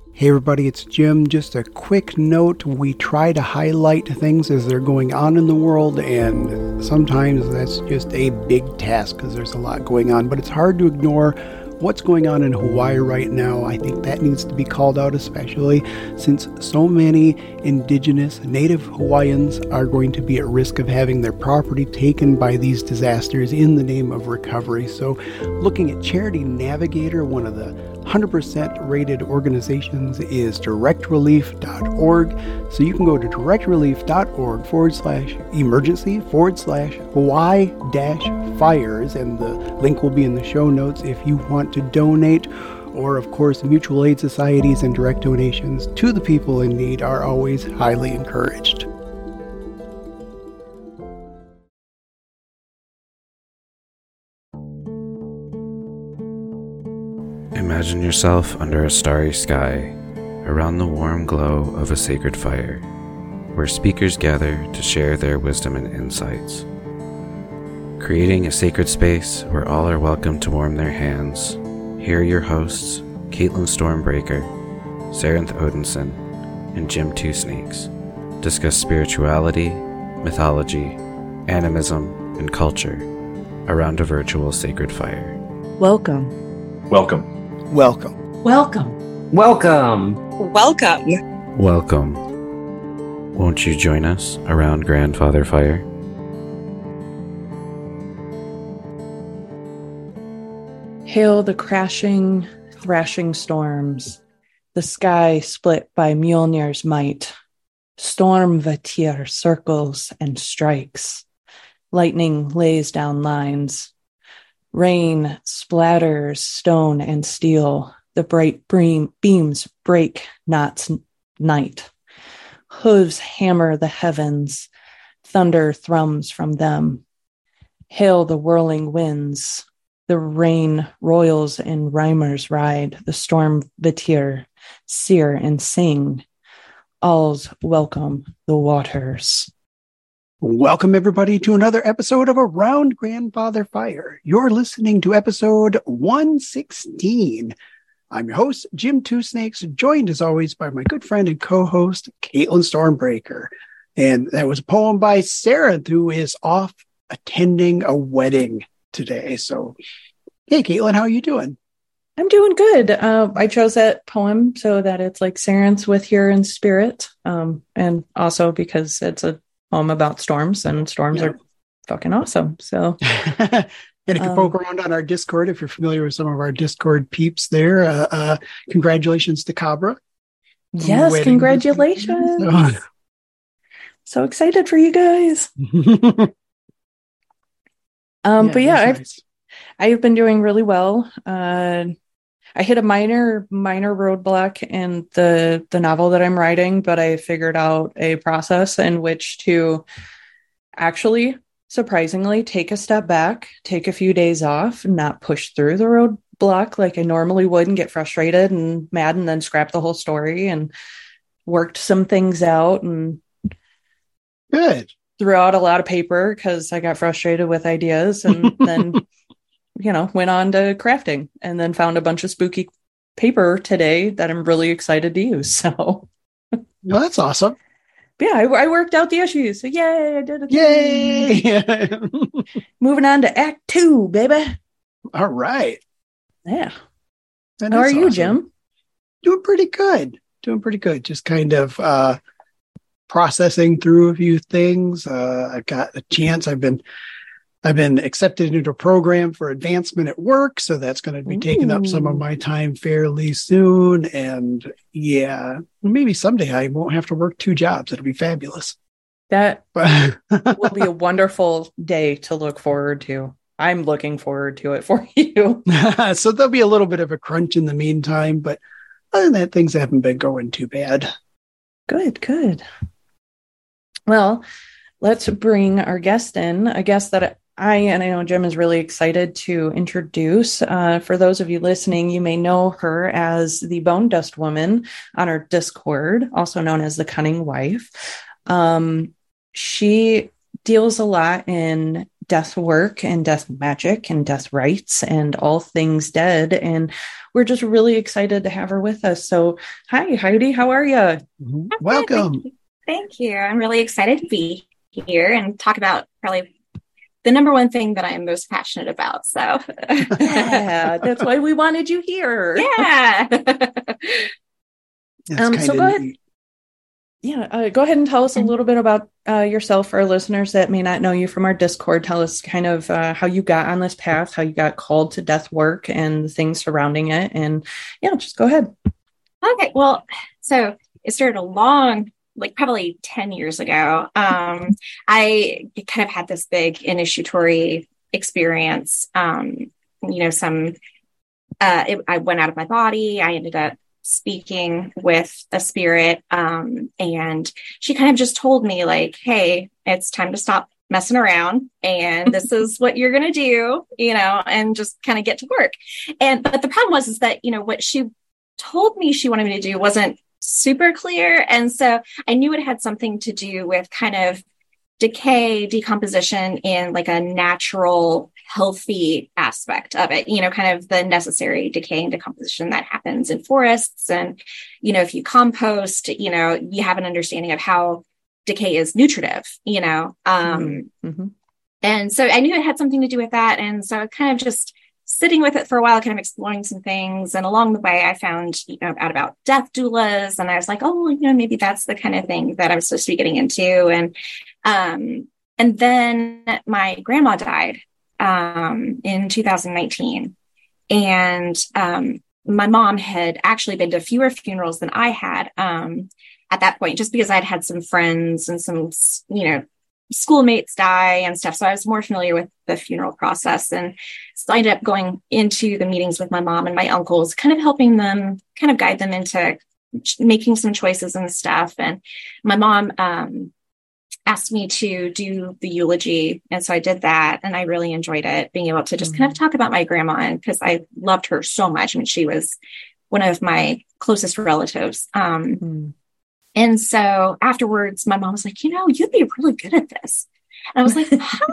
Hey everybody, it's Jim. Just a quick note, we try to highlight things as they're going on in the world, and sometimes that's just a big task because there's a lot going on, but it's hard to ignore what's going on in Hawaii right now. I think that needs to be called out, especially since so many indigenous native Hawaiians are going to be at risk of having their property taken by these disasters in the name of recovery. So looking at Charity Navigator, one of the 100% rated organizations is directrelief.org. So you can go to directrelief.org/emergency/Hawaii-fires, and the link will be in the show notes if you want to donate. Or, of course, mutual aid societies and direct donations to the people in need are always highly encouraged. Imagine yourself under a starry sky, around the warm glow of a sacred fire, where speakers gather to share their wisdom and insights. Creating a sacred space where all are welcome to warm their hands, here are your hosts, Caitlin Stormbreaker, Saranth Odinson, and Jim Two Snakes, discuss spirituality, mythology, animism, and culture around a virtual sacred fire. Welcome. Welcome. Welcome. Welcome. Welcome. Welcome. Welcome. Won't you join us around Grandfather Fire? Hail the crashing, thrashing storms, the sky split by Mjolnir's might. Storm Vatir circles and strikes. Lightning lays down lines. Rain splatters stone and steel. The bright beams break Not's night. Hooves hammer the heavens. Thunder thrums from them. Hail the whirling winds. The rain royals and rhymers ride. The storm Vatir, sear and sing. All's welcome the waters. Welcome, everybody, to another episode of Around Grandfather Fire. You're listening to episode 116. I'm your host, Jim Two Snakes, joined as always by my good friend and co-host, Caitlin Stormbreaker. And that was a poem by Sarah, who is off attending a wedding today. So, hey, Caitlin, how are you doing? I'm doing good. I chose that poem so that it's like Sarenth's with here in spirit. And also because it's a poem about storms, and storms are fucking awesome. So, and if you poke around on our Discord, if you're familiar with some of our Discord peeps there, congratulations to Cabra. Yes, congratulations. So excited for you guys. But yeah, I've been doing really well. I hit a minor roadblock in the novel that I'm writing, but I figured out a process in which to actually, surprisingly, take a step back, take a few days off, not push through the roadblock like I normally would and get frustrated and mad and then scrap the whole story, and worked some things out and good. Threw out a lot of paper because I got frustrated with ideas, and then went on to crafting, and then found a bunch of spooky paper today that I'm really excited to use. So, well, that's awesome. Yeah, I worked out the issues. So yay, I did it. Yay! Moving on to Act 2, baby. All right. Yeah. That How are you, awesome. Jim? Doing pretty good. Just kind of processing through a few things. I've got a chance. I've been accepted into a program for advancement at work, so that's going to be taking up some of my time fairly soon. And yeah, maybe someday I won't have to work 2 jobs. It'll be fabulous. That will be a wonderful day to look forward to. I'm looking forward to it for you. So there'll be a little bit of a crunch in the meantime, but other than that, things haven't been going too bad. Good. Well, let's bring our guest in, a guest that I know Jim is really excited to introduce. For those of you listening, you may know her as the Bone Dust Woman on our Discord, also known as the Cunning Wife. She deals a lot in death work and death magic and death rites and all things dead. And we're just really excited to have her with us. So, hi, Heidi, how are you? Welcome. Thank you. I'm really excited to be here and talk about probably the number one thing that I am most passionate about. So, yeah, that's why we wanted you here. Yeah. So go ahead. Yeah, go ahead and tell us a little bit about yourself for our listeners that may not know you from our Discord. Tell us kind of how you got on this path, how you got called to death work and the things surrounding it. And yeah, just go ahead. Okay. Well, so it started a long, like probably 10 years ago. I kind of had this big initiatory experience. I went out of my body. I ended up speaking with a spirit, and she kind of just told me like, hey, it's time to stop messing around and this is what you're going to do, and just kind of get to work. But the problem was that, what she told me she wanted me to do wasn't super clear. And so I knew it had something to do with kind of decay, decomposition in like a natural, healthy aspect of it, kind of the necessary decay and decomposition that happens in forests. And, if you compost, you have an understanding of how decay is nutritive, Mm-hmm. And so I knew it had something to do with that. And so kind of just sitting with it for a while, kind of exploring some things. And along the way, I found, out about death doulas. And I was like, oh, maybe that's the kind of thing that I'm supposed to be getting into. And then my grandma died in 2019. And my mom had actually been to fewer funerals than I had at that point, just because I'd had some friends and some, schoolmates die and stuff. So I was more familiar with the funeral process. And so I ended up going into the meetings with my mom and my uncles, kind of helping them, kind of guide them into making some choices and stuff. And my mom asked me to do the eulogy. And so I did that. And I really enjoyed it, being able to just kind of talk about my grandma, because I loved her so much. I mean, she was one of my closest relatives. And so afterwards, my mom was like, you'd be really good at this. And I was like,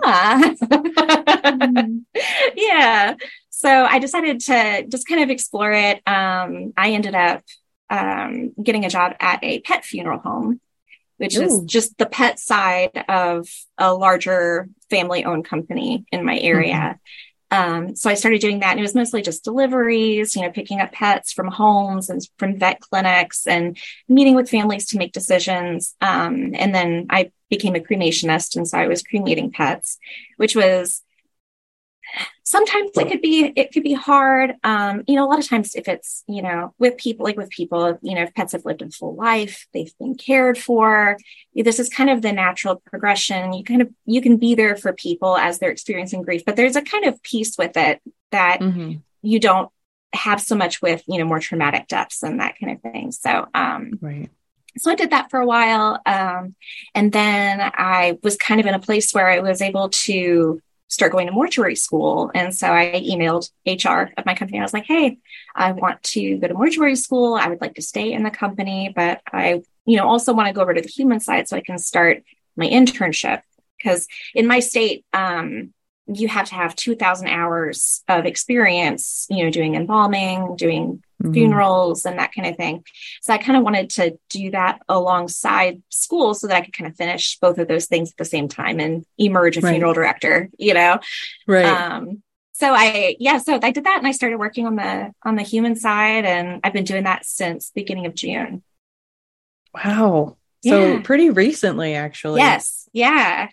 yeah. So I decided to just kind of explore it. I ended up getting a job at a pet funeral home, which is just the pet side of a larger family-owned company in my area. So I started doing that, and it was mostly just deliveries, picking up pets from homes and from vet clinics and meeting with families to make decisions. And then I became a cremationist. And so I was cremating pets, which was sometimes it could be hard. A lot of times if it's, with people, if pets have lived a full life, they've been cared for, this is kind of the natural progression. You can be there for people as they're experiencing grief, but there's a kind of peace with it that you don't have so much with, more traumatic deaths and that kind of thing. So, right. So I did that for a while. And then I was kind of in a place where I was able to start going to mortuary school. And so I emailed HR of my company. I was like, hey, I want to go to mortuary school. I would like to stay in the company, but I, also want to go over to the human side so I can start my internship. Because in my state, you have to have 2,000 hours of experience, doing embalming, doing funerals and that kind of thing. So I kind of wanted to do that alongside school so that I could kind of finish both of those things at the same time and emerge a funeral director, Right. So I did that, and I started working on the human side, and I've been doing that since the beginning of June. Wow. So pretty recently, actually. Yes. Yeah.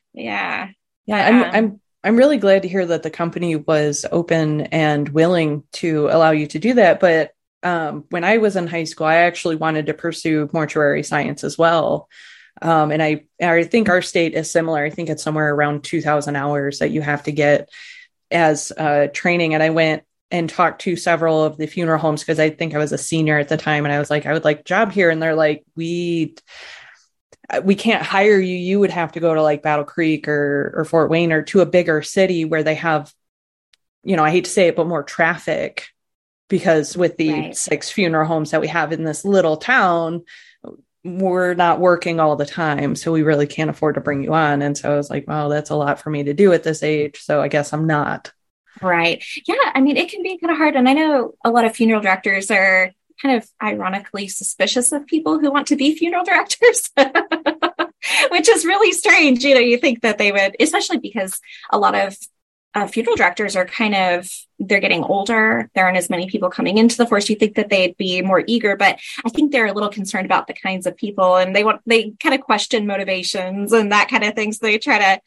I'm really glad to hear that the company was open and willing to allow you to do that. But when I was in high school, I actually wanted to pursue mortuary science as well. And I think our state is similar. I think it's somewhere around 2,000 hours that you have to get as training. And I went and talked to several of the funeral homes because I think I was a senior at the time. And I was like, I would like a job here. And they're like, we can't hire you. You would have to go to like Battle Creek or Fort Wayne or to a bigger city where they have, I hate to say it, but more traffic, because with the 6 funeral homes that we have in this little town, we're not working all the time, so we really can't afford to bring you on. And so I was like, well, that's a lot for me to do at this age, so I guess I'm not. Right. Yeah. I mean, it can be kind of hard. And I know a lot of funeral directors are kind of ironically suspicious of people who want to be funeral directors, which is really strange. You know, you think that they would, especially because a lot of funeral directors are they're getting older. There aren't as many people coming into the force. You think that they'd be more eager, but I think they're a little concerned about the kinds of people, and they kind of question motivations and that kind of thing. So they try to,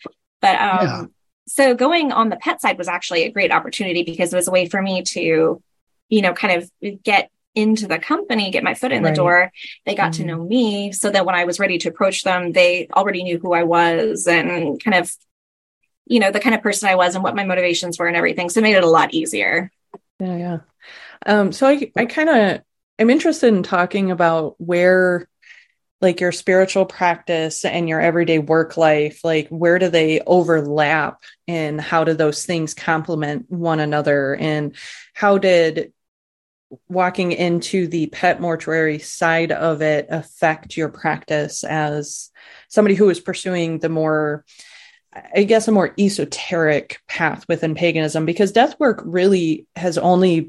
So going on the pet side was actually a great opportunity because it was a way for me to, you know, kind of get into the company, get my foot in the door. They got to know me so that when I was ready to approach them, they already knew who I was and kind of, you know, the kind of person I was and what my motivations were and everything. So it made it a lot easier. Yeah. So I'm interested in talking about where, like, your spiritual practice and your everyday work life, like, where do they overlap and how do those things complement one another? And how did walking into the pet mortuary side of it affect your practice as somebody who is pursuing the more, I guess, a more esoteric path within paganism? Because death work really has only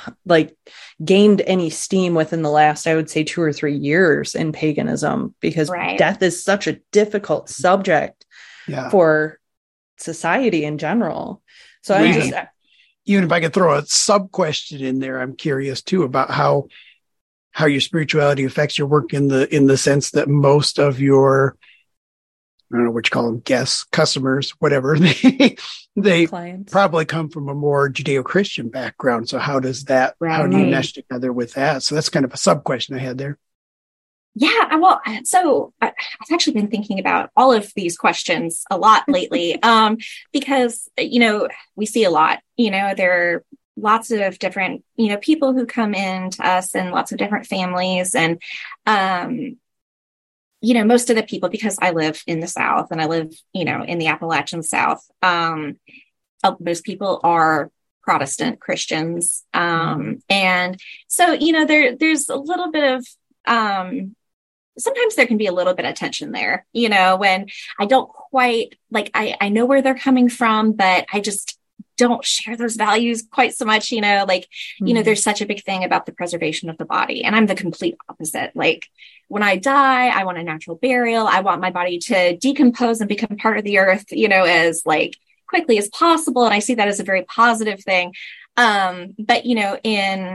gained any steam within the last, I would say, 2 or 3 years in paganism, because death is such a difficult subject for society in general. So even if I could throw a sub question in there, I'm curious too about how your spirituality affects your work in the sense that most of your, I don't know what you call them, guests, customers, whatever, they clients probably come from a more Judeo-Christian background. So how does that, how do you mesh together with that? So that's kind of a sub question I had there. Yeah, well, so I've actually been thinking about all of these questions a lot lately, because, you know, we see a lot, you know, there are lots of different, you know, people who come in to us and lots of different families. And, you know, most of the people, because I live in the South and I live, you know, in the Appalachian South, most people are Protestant Christians. And so, you know, there's a little bit of, sometimes there can be a little bit of tension there, you know, when I don't quite I know where they're coming from, but I just don't share those values quite so much, you know, you know, there's such a big thing about the preservation of the body. And I'm the complete opposite. Like, when I die, I want a natural burial. I want my body to decompose and become part of the earth, you know, as quickly as possible. And I see that as a very positive thing. But, you know,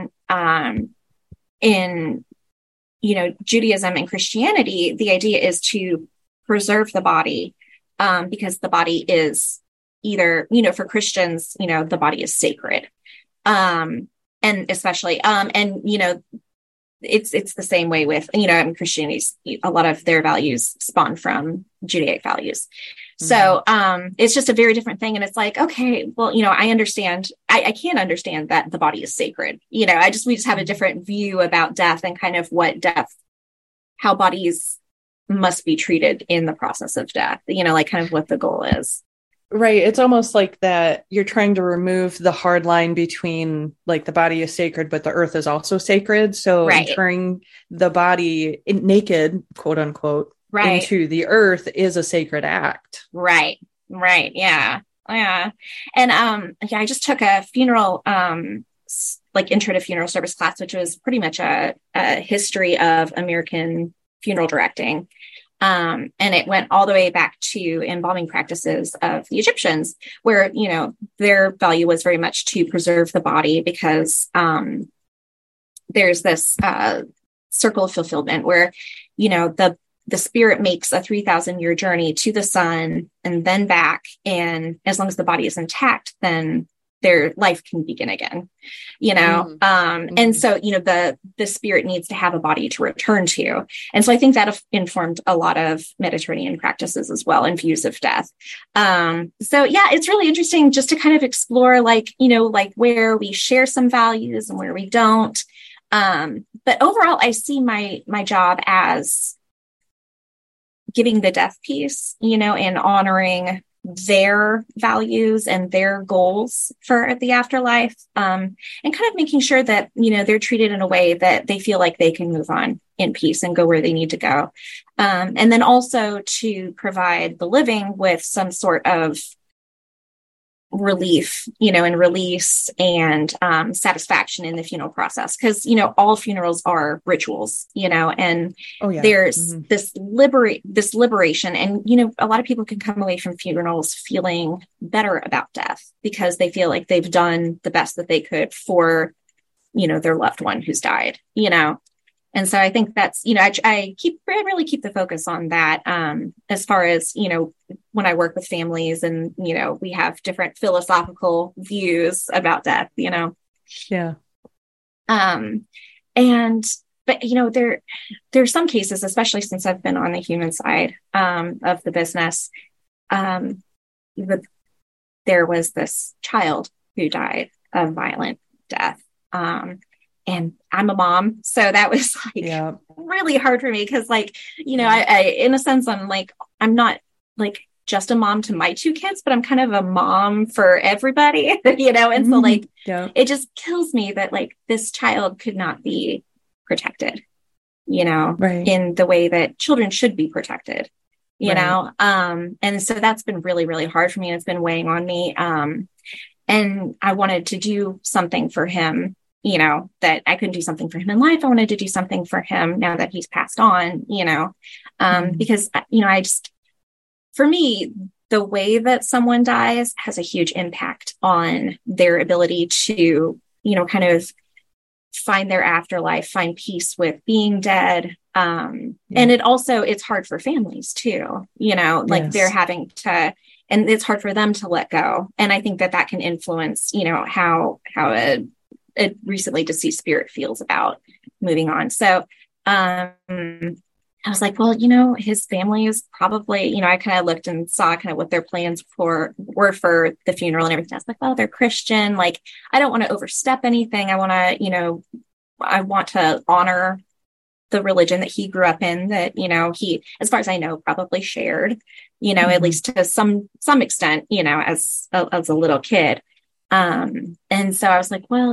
in you know, Judaism and Christianity, the idea is to preserve the body, because the body is either, you know, for Christians, you know, the body is sacred. And especially, and, you know, it's the same way with, you know, in Christianity, a lot of their values spawn from Judaic values. So, it's just a very different thing. And it's like, okay, well, you know, I understand, I can't understand that the body is sacred. You know, we just have a different view about death and kind of how bodies must be treated in the process of death, you know, kind of what the goal is. Right. It's almost like that you're trying to remove the hard line between the body is sacred, but the earth is also sacred. So entering the body naked, quote unquote, into the earth is a sacred act. Right. Yeah. And I just took a funeral, intro to funeral service class, which was pretty much a history of American funeral directing. And it went all the way back to embalming practices of the Egyptians, where, you know, their value was very much to preserve the body because there's this circle of fulfillment where, you know, the spirit makes a 3,000-year journey to the sun and then back. And as long as the body is intact, then their life can begin again, you know? And so, you know, the spirit needs to have a body to return to. And so I think that informed a lot of Mediterranean practices as well and views of death. So yeah, it's really interesting just to kind of explore, you know, where we share some values and where we don't. But overall, I see my job as giving the death piece, you know, and honoring their values and their goals for the afterlife, and kind of making sure that, they're treated in a way that they feel like they can move on in peace and go where they need to go. And then also to provide the living with some sort of relief, and release and satisfaction in the funeral process. Because, all funerals are rituals, and there's this liberation. And, a lot of people can come away from funerals feeling better about death because they feel like they've done the best that they could for, their loved one who's died, And so I think that's, I really keep the focus on that, as far as, when I work with families and, we have different philosophical views about death, Yeah. But, there's some cases, especially since I've been on the human side, of the business, there was this child who died of violent death. And I'm a mom, so that was really hard for me because, I in a sense, I'm not just a mom to my two kids, but I'm kind of a mom for everybody, And so it just kills me that this child could not be protected, right. in the way that children should be protected, and so that's been really, really hard for me, and it's been weighing on me. And I wanted to do something for him, that I couldn't do something for him in life. I wanted to do something for him now that he's passed on, because, for me, the way that someone dies has a huge impact on their ability to, kind of find their afterlife, find peace with being dead. And it's hard for families too, they're having to, and it's hard for them to let go. And I think that can influence, how a recently deceased spirit feels about moving on. So, I was like, well, his family is probably, I kind of looked and saw kind of what their plans were for the funeral and everything. I was like, well, they're Christian. I don't want to overstep anything. I want to honor the religion that he grew up in, that, he, as far as I know, probably shared, at least to some extent, as a little kid. And so I was like, well,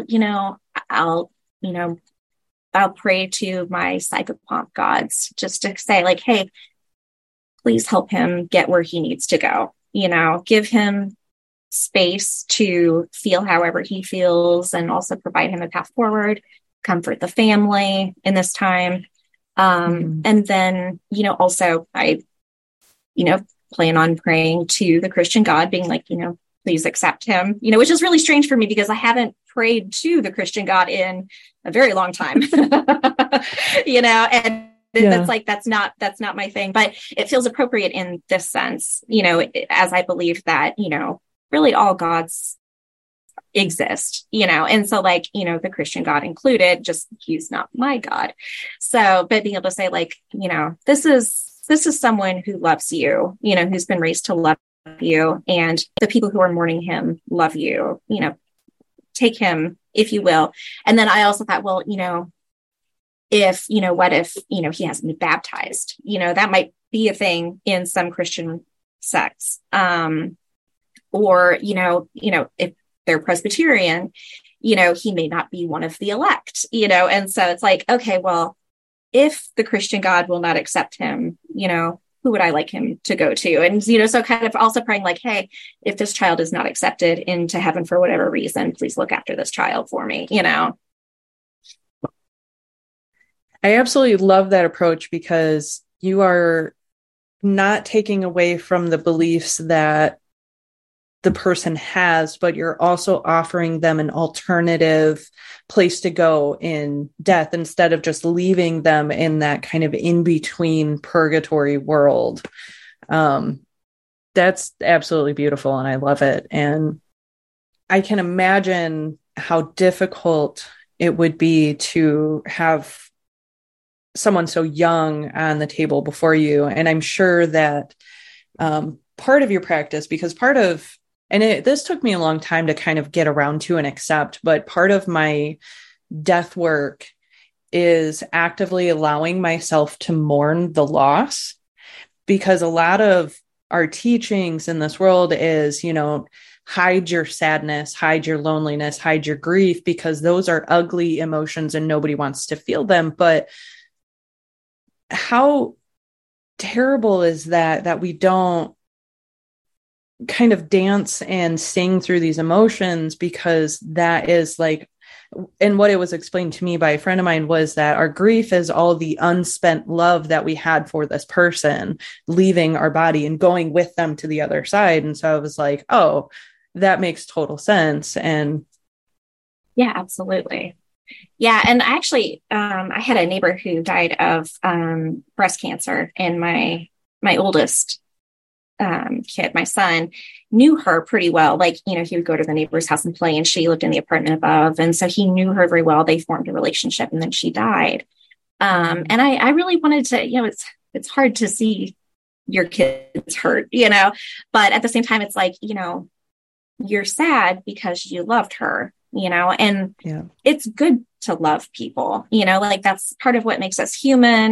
I'll pray to my psychopomp gods just to say hey, please help him get where he needs to go, give him space to feel however he feels, and also provide him a path forward, comfort the family in this time. And then, also I, plan on praying to the Christian God, being please accept him, which is really strange for me because I haven't prayed to the Christian God in a very long time, and that's not my thing, but it feels appropriate in this sense, as I believe that, really all gods exist, and so the Christian God included, just he's not my God. So, but being able to say this is someone who loves you, who's been raised to love you, and the people who are mourning him love you, take him, if you will. And then I also thought, well, what if he hasn't been baptized, that might be a thing in some Christian sects, or if they're Presbyterian, he may not be one of the elect, and so it's okay, well, if the Christian God will not accept him, who would I like him to go to? And, so kind of also praying hey, if this child is not accepted into heaven for whatever reason, please look after this child for me, I absolutely love that approach because you are not taking away from the beliefs that the person has, but you're also offering them an alternative place to go in death instead of just leaving them in that kind of in-between purgatory world. That's absolutely beautiful, and I love it. And I can imagine how difficult it would be to have someone so young on the table before you. And I'm sure that part of your practice, because this took me a long time to kind of get around to and accept, but part of my death work is actively allowing myself to mourn the loss, because a lot of our teachings in this world is, hide your sadness, hide your loneliness, hide your grief, because those are ugly emotions and nobody wants to feel them. But how terrible is that we don't kind of dance and sing through these emotions, because that is like, and what it was explained to me by a friend of mine was that our grief is all the unspent love that we had for this person leaving our body and going with them to the other side. And so I was like, oh, that makes total sense. And yeah, absolutely. Yeah. And actually, I had a neighbor who died of breast cancer, and my oldest kid, my son, knew her pretty well. Like, he would go to the neighbor's house and play, and she lived in the apartment above. And so he knew her very well. They formed a relationship, and then she died. And I really wanted to, it's hard to see your kids hurt, but at the same time, it's like, you're sad because you loved her, and it's good to love people, like that's part of what makes us human.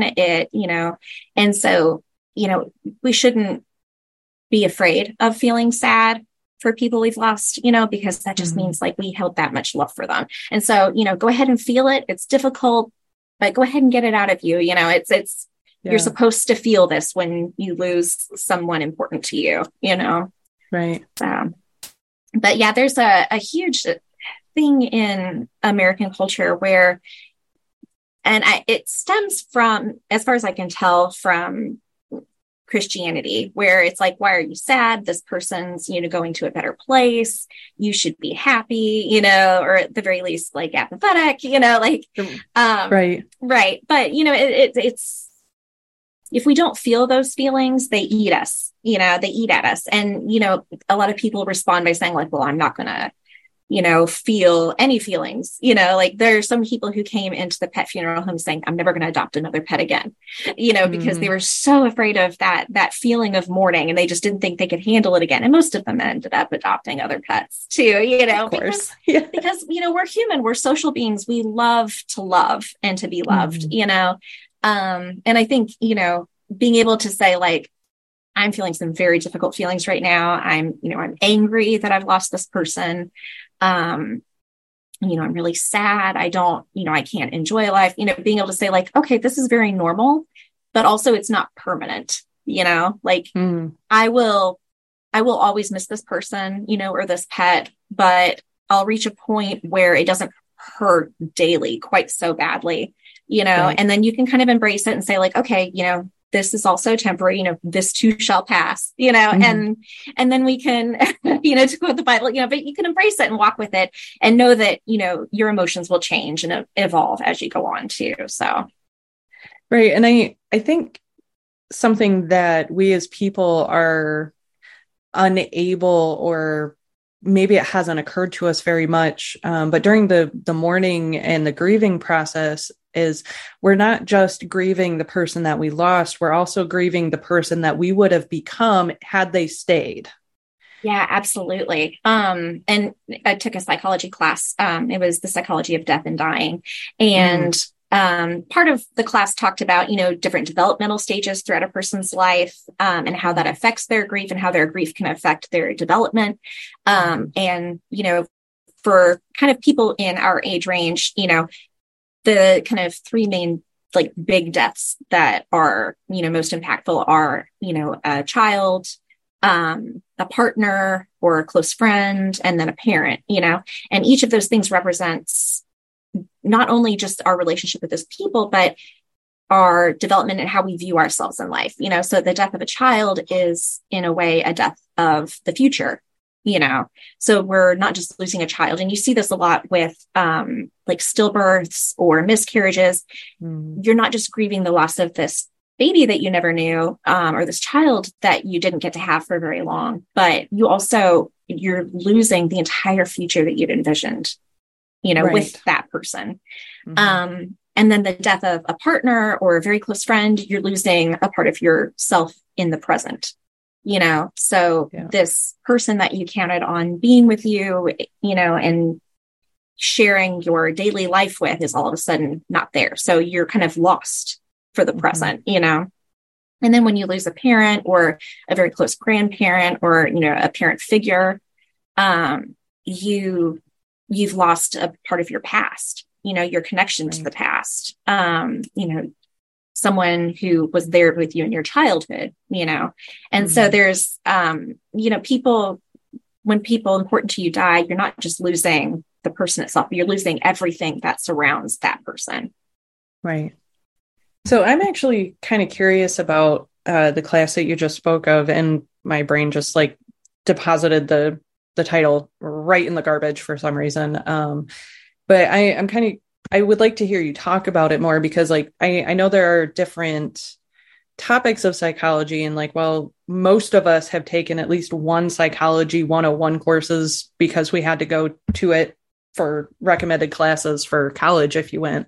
And so, we shouldn't be afraid of feeling sad for people we've lost, because that just means like we held that much love for them. And so, go ahead and feel it. It's difficult, but go ahead and get it out of you. You're supposed to feel this when you lose someone important to you, Right. But yeah, there's a huge thing in American culture where, and it stems from, as far as I can tell, from Christianity, where it's like, why are you sad? This person's, going to a better place. You should be happy, or at the very least, like apathetic, right. Right. But, it's, if we don't feel those feelings, they eat us, they eat at us. And, a lot of people respond by saying like, well, I'm not going to, feel any feelings, like there are some people who came into the pet funeral home saying, I'm never going to adopt another pet again, because they were so afraid of that feeling of mourning, and they just didn't think they could handle it again. And most of them ended up adopting other pets too, of course. because, we're human, we're social beings. We love to love and to be loved, and I think, being able to say like, I'm feeling some very difficult feelings right now. I'm angry that I've lost this person. I'm really sad. I don't, I can't enjoy life, being able to say like, okay, this is very normal, but also it's not permanent, I will always miss this person, or this pet, but I'll reach a point where it doesn't hurt daily quite so badly, right. And then you can kind of embrace it and say like, okay, this is also temporary, this too shall pass, and then we can, to quote the Bible, but you can embrace it and walk with it and know that, your emotions will change and evolve as you go on too. So. Right. And I think something that we as people are unable, or maybe it hasn't occurred to us very much, but during the mourning and the grieving process, is we're not just grieving the person that we lost, we're also grieving the person that we would have become had they stayed. Yeah, absolutely. And I took a psychology class. It was the psychology of death and dying. And part of the class talked about, different developmental stages throughout a person's life, and how that affects their grief and how their grief can affect their development. And, for kind of people in our age range, the kind of three main like big deaths that are, most impactful are, a child, a partner or a close friend, and then a parent, and each of those things represents not only just our relationship with those people, but our development and how we view ourselves in life, so the death of a child is in a way a death of the future, so we're not just losing a child. And you see this a lot with like stillbirths or miscarriages. You're not just grieving the loss of this baby that you never knew, or this child that you didn't get to have for very long, but you're losing the entire future that you'd envisioned, right. with that person. And then the death of a partner or a very close friend, you're losing a part of yourself in the present. So this person that you counted on being with you, and sharing your daily life with is all of a sudden not there. So you're kind of lost for the present, and And then when you lose a parent or a very close grandparent or, a parent figure, you've lost a part of your past, your connection to the past, someone who was there with you in your childhood, and so there's, people, when people important to you die, you're not just losing the person itself, you're losing everything that surrounds that person. Right. So I'm actually kind of curious about the class that you just spoke of, and my brain just like deposited the title right in the garbage for some reason. But I would like to hear you talk about it more, because like, I know there are different topics of psychology, and like, well, most of us have taken at least one psychology 101 courses because we had to go to it for recommended classes for college if you went.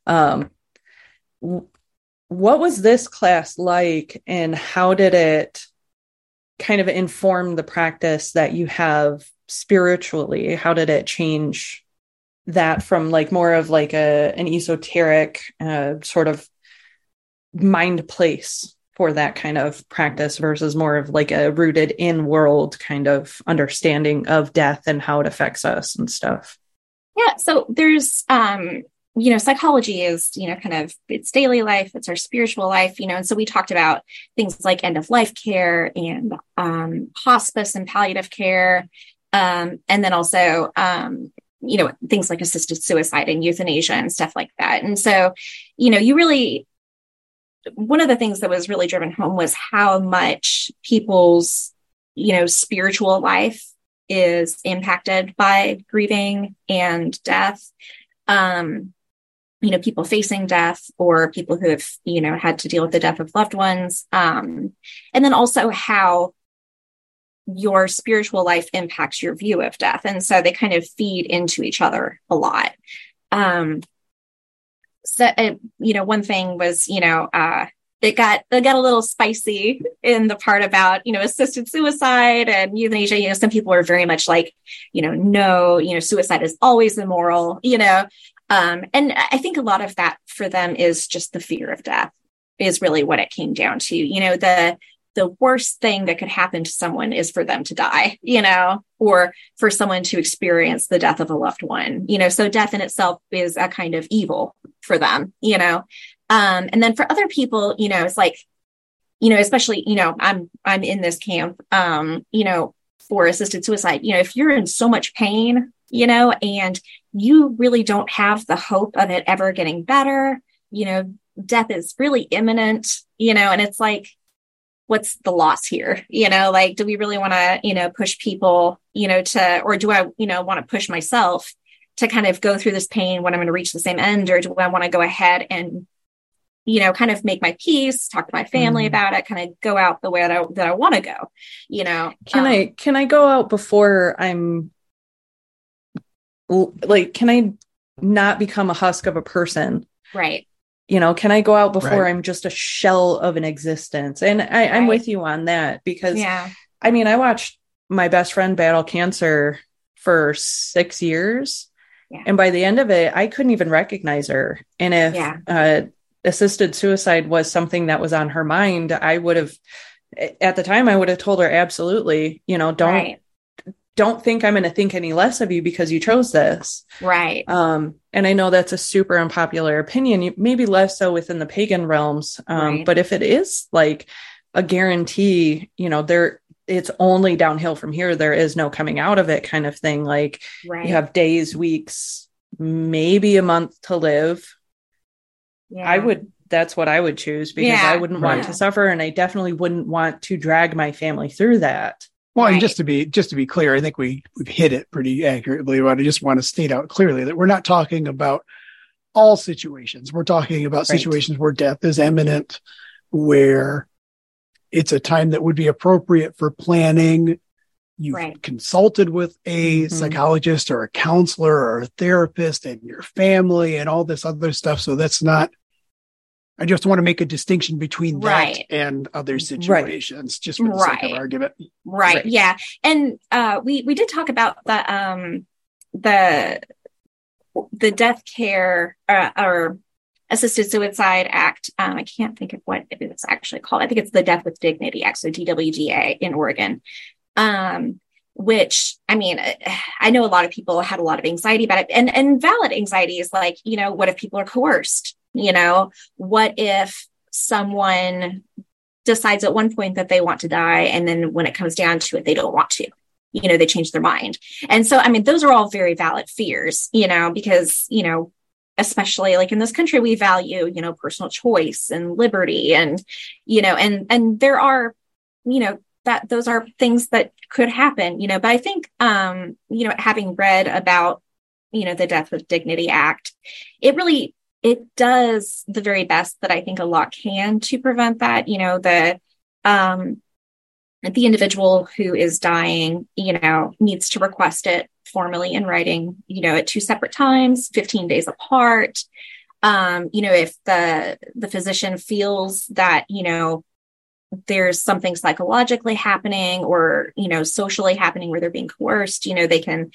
What was this class like, and how did it kind of inform the practice that you have spiritually? How did it change that from like more of like an esoteric sort of mind place for that kind of practice versus more of like a rooted in world kind of understanding of death and how it affects us and stuff? Yeah. So there's, psychology is, kind of it's daily life, it's our spiritual life, and so we talked about things like end of life care and hospice and palliative care. And then also, things like assisted suicide and euthanasia and stuff like that. And so, one of the things that was really driven home was how much people's, spiritual life is impacted by grieving and death. People facing death or people who have, had to deal with the death of loved ones. And then also how your spiritual life impacts your view of death. And so they kind of feed into each other a lot. One thing was, it got a little spicy in the part about, assisted suicide and euthanasia. Some people are very much like, no, suicide is always immoral, and I think a lot of that for them is just the fear of death is really what it came down to. The worst thing that could happen to someone is for them to die, or for someone to experience the death of a loved one, so death in itself is a kind of evil for them, and then for other people, it's like, especially, I'm in this camp, for assisted suicide, if you're in so much pain, and you really don't have the hope of it ever getting better, death is really imminent, and it's like, what's the loss here? Like, do we really want to, push people, or do I, want to push myself to kind of go through this pain when I'm going to reach the same end? Or do I want to go ahead and, kind of make my peace, talk to my family about it, kind of go out the way that I want to go, Can I go out before I'm like, can I not become a husk of a person? Right. Can I go out before I'm just a shell of an existence? And I'm with you on that, because I watched my best friend battle cancer for 6 years. Yeah. And by the end of it, I couldn't even recognize her. And if assisted suicide was something that was on her mind, I would have, at the time, I would have told her, absolutely, don't think I'm going to think any less of you because you chose this. Right. And I know that's a super unpopular opinion, maybe less so within the pagan realms. But if it is like a guarantee, it's only downhill from here, there is no coming out of it kind of thing. Like you have days, weeks, maybe a month to live. Yeah. That's what I would choose, because I wouldn't want to suffer. And I definitely wouldn't want to drag my family through that. Well, and just to be clear, I think we've hit it pretty accurately, but I just want to state out clearly that we're not talking about all situations. We're talking about situations where death is imminent, where it's a time that would be appropriate for planning. You've consulted with a psychologist or a counselor or a therapist and your family and all this other stuff. So that's not, I just want to make a distinction between that and other situations, just for the sake of argument. Right. Yeah. And we did talk about the death care or Assisted Suicide Act. I can't think of what it's actually called. I think it's the Death with Dignity Act, so DWDA in Oregon. Which, I mean, I know a lot of people had a lot of anxiety about it, and valid anxieties, like, what if people are coerced? What if someone decides at one point that they want to die, and then when it comes down to it, they don't want to, they change their mind. And so, I mean, those are all very valid fears, because, especially like in this country, we value, personal choice and liberty, and, and there are, that those are things that could happen, but I think, having read about, the Death with Dignity Act, it does the very best that I think a lot can to prevent that. The individual who is dying, needs to request it formally in writing, at 2 separate times, 15 days apart. If the physician feels that, there's something psychologically happening or, socially happening where they're being coerced, they can,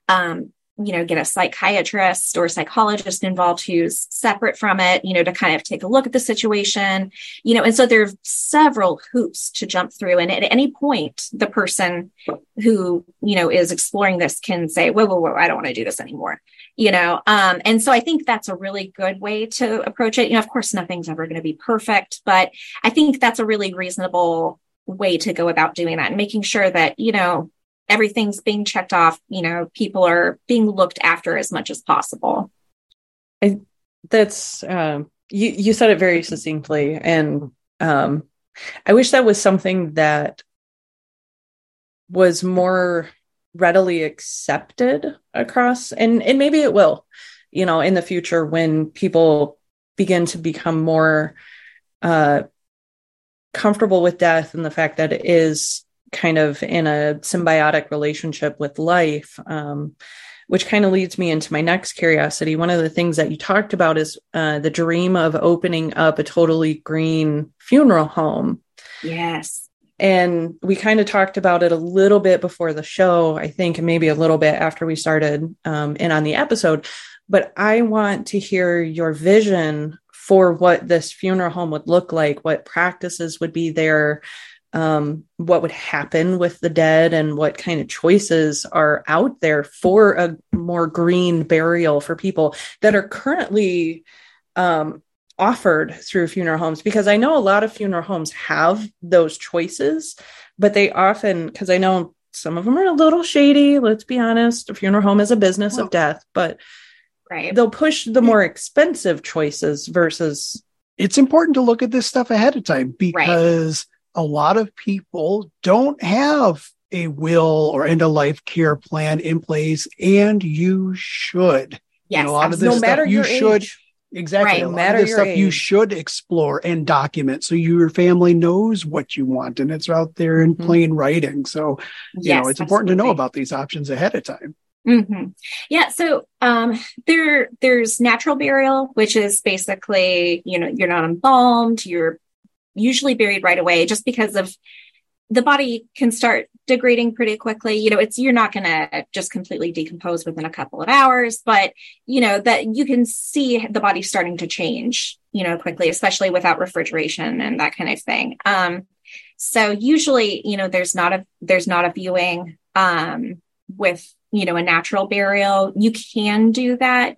get a psychiatrist or psychologist involved who's separate from it, to kind of take a look at the situation, and so there are several hoops to jump through. And at any point, the person who, is exploring this can say, whoa, I don't want to do this anymore, and so I think that's a really good way to approach it. Of course, nothing's ever going to be perfect, but I think that's a really reasonable way to go about doing that and making sure that, everything's being checked off, people are being looked after as much as possible. That's, you said it very succinctly. And I wish that was something that was more readily accepted across, and maybe it will, in the future when people begin to become more comfortable with death and the fact that it is kind of in a symbiotic relationship with life, which kind of leads me into my next curiosity. One of the things that you talked about is the dream of opening up a totally green funeral home. Yes. And we kind of talked about it a little bit before the show, I think, and maybe a little bit after we started in on the episode. But I want to hear your vision for what this funeral home would look like, what practices would be there, what would happen with the dead, and what kind of choices are out there for a more green burial for people that are currently offered through funeral homes. Because I know a lot of funeral homes have those choices, but they often, because I know some of them are a little shady, let's be honest, a funeral home is a business of death, but right, they'll push the more expensive choices versus. It's important to look at this stuff ahead of time, because a lot of people don't have a will or end of life care plan in place, and you should. Yes, and a lot of this stuff you should. Age. Exactly. Right. A lot of this stuff you should explore and document so your family knows what you want and it's out there in plain writing. So, it's important to know about these options ahead of time. Mm-hmm. Yeah. So there's natural burial, which is basically, you're not embalmed, you're usually buried right away, just because of the body can start degrading pretty quickly. You're not going to just completely decompose within a couple of hours, but that you can see the body starting to change, quickly, especially without refrigeration and that kind of thing. So usually, there's not a viewing, with, a natural burial. You can do that.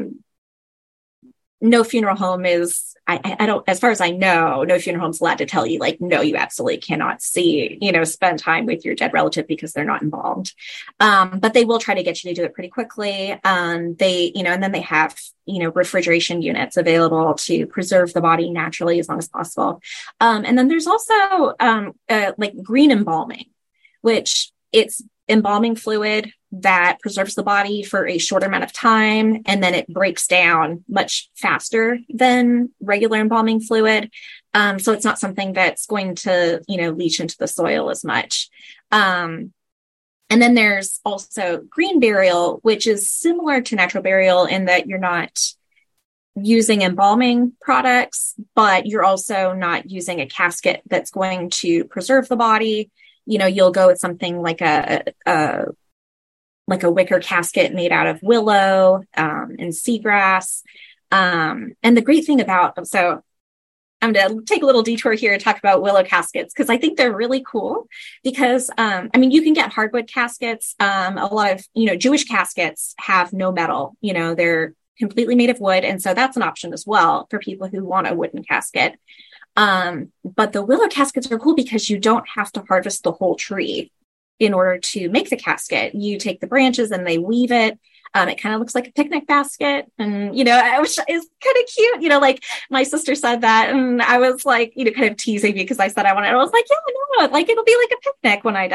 No funeral home is, I don't, as far as I know, no funeral home's allowed to tell you, like, no, you absolutely cannot spend time with your dead relative because they're not involved. But they will try to get you to do it pretty quickly. And then they have, refrigeration units available to preserve the body naturally as long as possible. And then there's also, like green embalming, which it's embalming fluid that preserves the body for a short amount of time, and then it breaks down much faster than regular embalming fluid. So it's not something that's going to, leach into the soil as much. And then there's also green burial, which is similar to natural burial in that you're not using embalming products, but you're also not using a casket that's going to preserve the body. You'll go with something like a wicker casket made out of willow and seagrass. And the great thing about, so I'm going to take a little detour here and talk about willow caskets, because I think they're really cool because, I mean, you can get hardwood caskets. A lot of, Jewish caskets have no metal, they're completely made of wood. And so that's an option as well for people who want a wooden casket. But the willow caskets are cool because you don't have to harvest the whole tree in order to make the casket. You take the branches and they weave it. It kind of looks like a picnic basket. And, it's kind of cute. Like my sister said that. And I was like, kind of teasing me because I said I wanted it. I was like, yeah, no, like it'll be like a picnic when I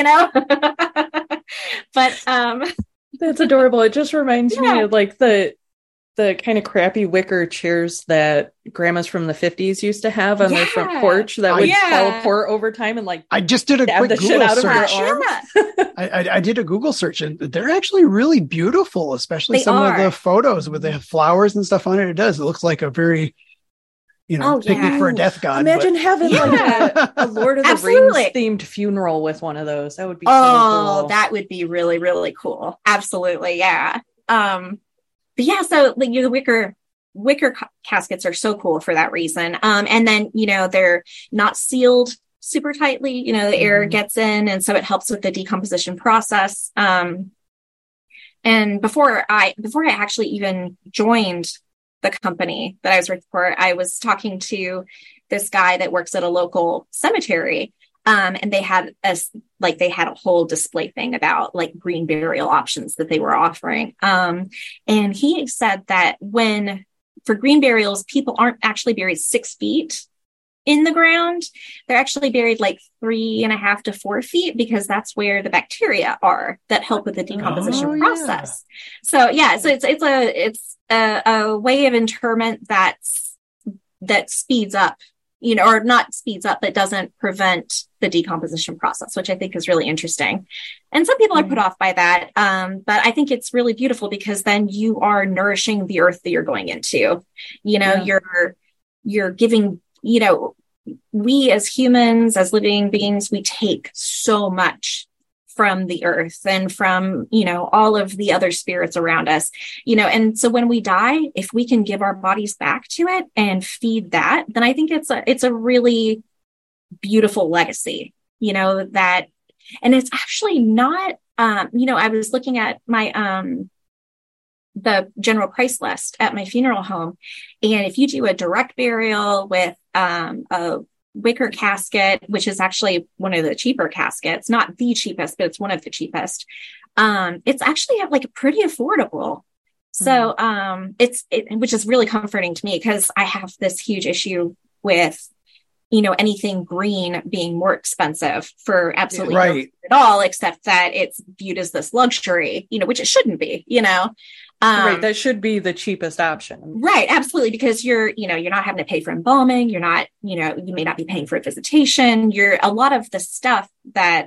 die, But that's adorable. It just reminds me of like the kind of crappy wicker chairs that grandmas from the 50s used to have on their front porch that would fall apart over time and like I just did a quick Google search. I did a Google search and they're actually really beautiful, especially of the photos where they have flowers and stuff on it. It looks like a very picnic for a death god. Imagine having like a Lord of the Rings themed funeral with one of those. That would be so cool. That would be really, really cool. Absolutely. Yeah. But yeah, so like the wicker caskets are so cool for that reason. And then, they're not sealed super tightly, the air gets in. And so it helps with the decomposition process. And before I actually even joined the company that I was working for, I was talking to this guy that works at a local cemetery. And they had a whole display thing about like green burial options that they were offering. And he said that for green burials, people aren't actually buried 6 feet in the ground. They're actually buried like 3.5 to 4 feet because that's where the bacteria are that help with the decomposition process. So yeah, so it's a way of interment that speeds up, or not speeds up, but doesn't prevent the decomposition process, which I think is really interesting. And some people are put off by that. But I think it's really beautiful because then you are nourishing the earth that you're going into, you're giving, we as humans, as living beings, we take so much from the earth and from, all of the other spirits around us, and so when we die, if we can give our bodies back to it and feed that, then I think it's a really beautiful legacy, that, and it's actually not, I was looking at my, the general price list at my funeral home. And if you do a direct burial with, a wicker casket, which is actually one of the cheaper caskets, not the cheapest, but it's one of the cheapest. It's actually like pretty affordable. So, which is really comforting to me because I have this huge issue with, anything green being more expensive for absolutely no reason at all, except that it's viewed as this luxury, which it shouldn't be, right. That should be the cheapest option. Right. Absolutely. Because you're not having to pay for embalming. You're not, you may not be paying for a visitation. A lot of the stuff that,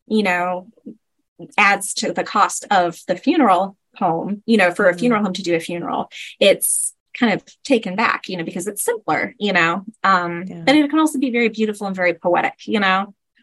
adds to the cost of the funeral home, for a funeral home to do a funeral, it's kind of taken back, because it's simpler, but it can also be very beautiful and very poetic, Yeah.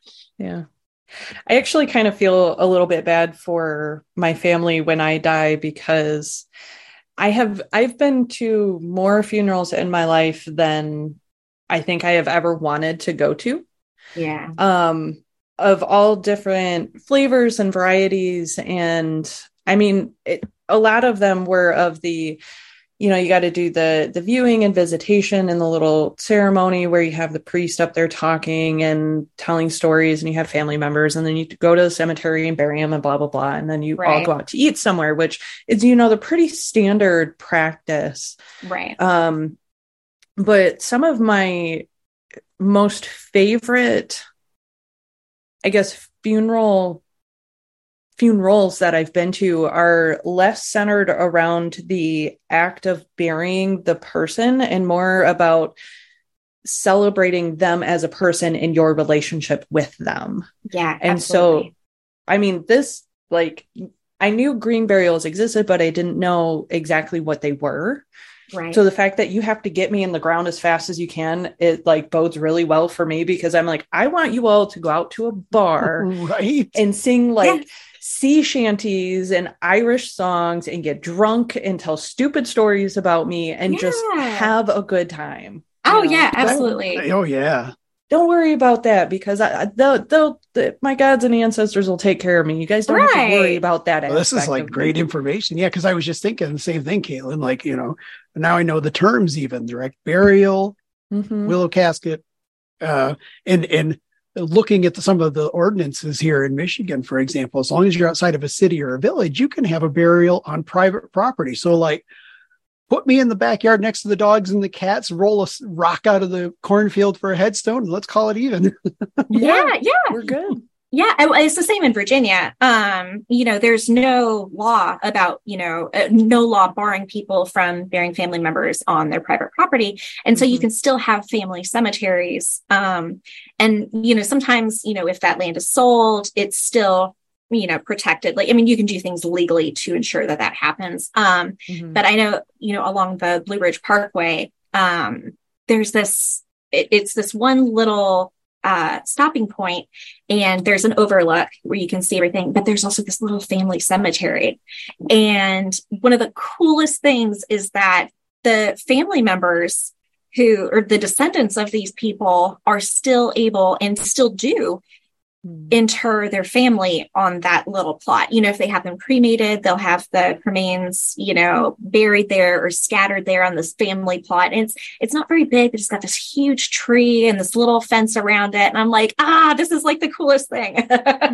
I actually kind of feel a little bit bad for my family when I die because I've been to more funerals in my life than I think I have ever wanted to go to. Yeah. Of all different flavors and varieties. And I mean, a lot of them were of the, you got to do the viewing and visitation and the little ceremony where you have the priest up there talking and telling stories and you have family members and then you go to the cemetery and bury them and blah, blah, blah. And then you all go out to eat somewhere, which is, the pretty standard practice. Right. But some of my most favorite, I guess, funerals that I've been to are less centered around the act of burying the person and more about celebrating them as a person in your relationship with them. Yeah. And absolutely. So, I mean, I knew green burials existed, but I didn't know exactly what they were. Right. So the fact that you have to get me in the ground as fast as you can, it like bodes really well for me, because I'm like, I want you all to go out to a bar right, and sing like sea shanties and Irish songs and get drunk and tell stupid stories about me and just have a good time. Oh, yeah, absolutely. Oh, yeah. Don't worry about that, because my gods and ancestors will take care of me. You guys don't have to worry about that. Well, this is like great information. Yeah, because I was just thinking the same thing, Caitlin. Like, now I know the terms, even direct burial, willow casket, and looking at some of the ordinances here in Michigan, for example, as long as you're outside of a city or a village, you can have a burial on private property. So, like, put me in the backyard next to the dogs and the cats, roll a rock out of the cornfield for a headstone, and let's call it even. Yeah. We're good. Yeah, it's the same in Virginia. There's no law about, no law barring people from burying family members on their private property. And so you can still have family cemeteries. And, sometimes, if that land is sold, it's still, protected. Like, I mean, you can do things legally to ensure that happens. But I know, along the Blue Ridge Parkway, there's it's this one little stopping point, and there's an overlook where you can see everything, but there's also this little family cemetery. And one of the coolest things is that the family members or the descendants of these people are still able and still do inter their family on that little plot. If they have them cremated, they'll have the remains, buried there or scattered there on this family plot. And it's not very big. They just got this huge tree and this little fence around it. And I'm like, this is like the coolest thing.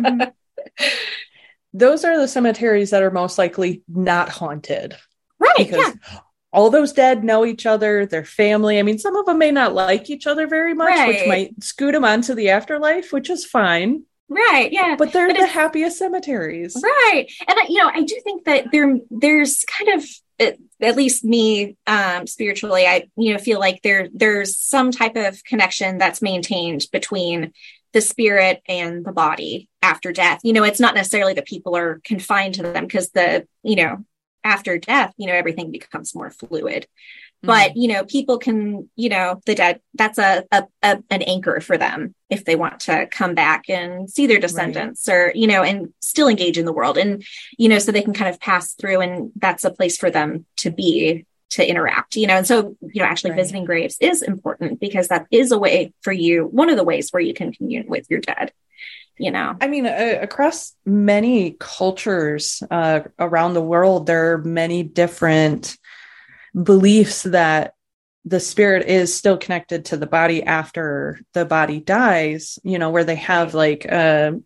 Those are the cemeteries that are most likely not haunted. Right. Because all those dead know each other, their family. I mean, some of them may not like each other very much, which might scoot them onto the afterlife, which is fine. Right. Yeah. But they're the happiest cemeteries. Right. And, I do think that there's kind of, at least me, spiritually, I, feel like there's some type of connection that's maintained between the spirit and the body after death. It's not necessarily that people are confined to them, because after death, everything becomes more fluid. But, people can, the dead, that's an anchor for them if they want to come back and see their descendants or, and still engage in the world. And, so they can kind of pass through, and that's a place for them to interact, and so, actually visiting graves is important, because that is a way for you, one of the ways where you can commune with your dead. I mean, across many cultures around the world, there are many different beliefs that the spirit is still connected to the body after the body dies, where they have like oh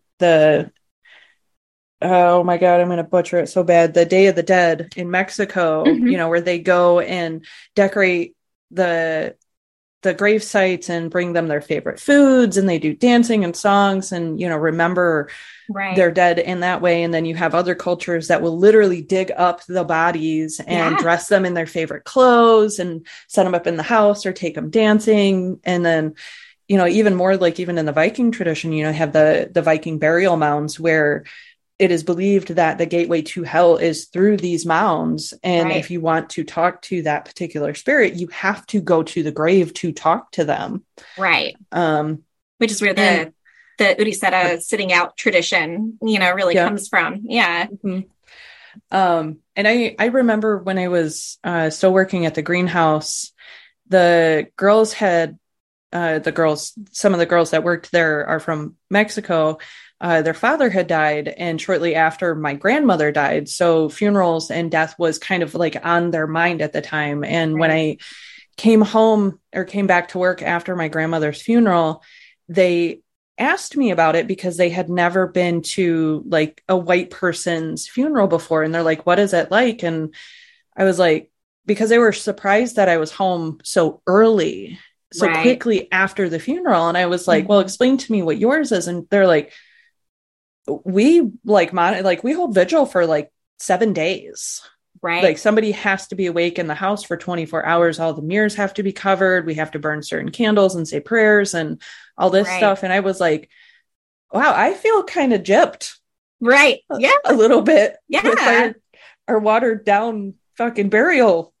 my God, I'm going to butcher it so bad. The Day of the Dead in Mexico, where they go and decorate the grave sites and bring them their favorite foods, and they do dancing and songs and, remember their dead in that way. And then you have other cultures that will literally dig up the bodies and dress them in their favorite clothes and set them up in the house or take them dancing. And then, even more like even in the Viking tradition, have the Viking burial mounds, where it is believed that the gateway to hell is through these mounds. And if you want to talk to that particular spirit, you have to go to the grave to talk to them. Right. Which is where the Uriseta sitting out tradition, really comes from. Yeah. And I remember when I was still working at the greenhouse, the girls had some of the girls that worked there are from Mexico. Their father had died, and shortly after my grandmother died. So funerals and death was kind of like on their mind at the time. And when I came home or came back to work after my grandmother's funeral, they asked me about it because they had never been to like a white person's funeral before. And they're like, what is it like? And I was like, because they were surprised that I was home so early, so quickly after the funeral. And I was like, well, explain to me what yours is. And they're like, we we hold vigil for like 7 days. Right. Like somebody has to be awake in the house for 24 hours. All the mirrors have to be covered. We have to burn certain candles and say prayers and all this stuff. And I was like, wow, I feel kind of gypped. Right. Yeah. A little bit. Yeah. With our watered down fucking burial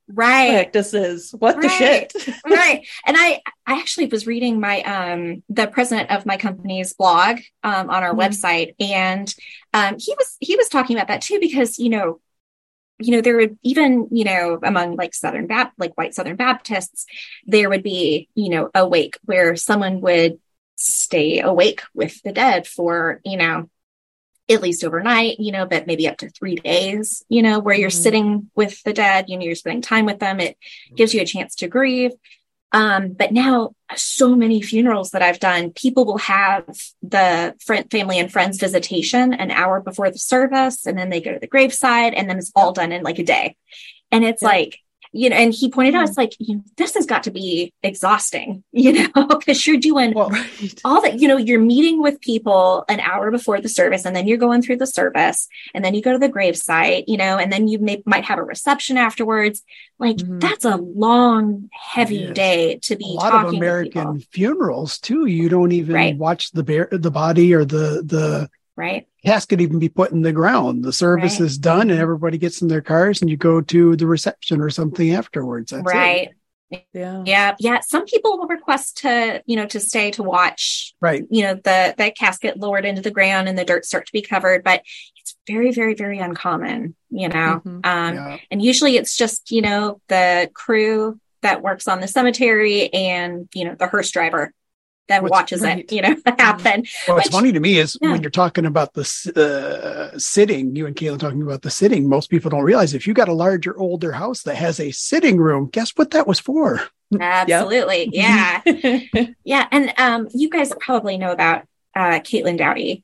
practices. What the shit? Right. And I actually was reading my the president of my company's blog on our website, and he was talking about that too, because there would even among like white Southern Baptists, there would be a wake where someone would stay awake with the dead for at least overnight, but maybe up to 3 days, where you're sitting with the dead, you're spending time with them. It gives you a chance to grieve. But now so many funerals that I've done, people will have the family and friends visitation an hour before the service, and then they go to the graveside, and then it's all done in like a day. And it's like, and he pointed out, it's like, this has got to be exhausting, because you're doing all that, you're meeting with people an hour before the service, and then you're going through the service, and then you go to the gravesite, and then you might have a reception afterwards. Like that's a long, heavy day to be talking. A lot of American funerals too. You don't even watch the body or the casket even be put in the ground. The service is done and everybody gets in their cars and you go to the reception or something afterwards. That's it. Yeah. Some people will request to stay to watch, the casket lowered into the ground and the dirt start to be covered, but it's very, very, very uncommon, and usually it's just, the crew that works on the cemetery and, the hearse driver that watches it, happen. What's funny to me is when you're talking about the sitting, you and Caitlin talking about the sitting, most people don't realize if you got a larger, older house that has a sitting room, guess what that was for? Absolutely. Yeah. Yeah. And you guys probably know about Caitlin Dowdy.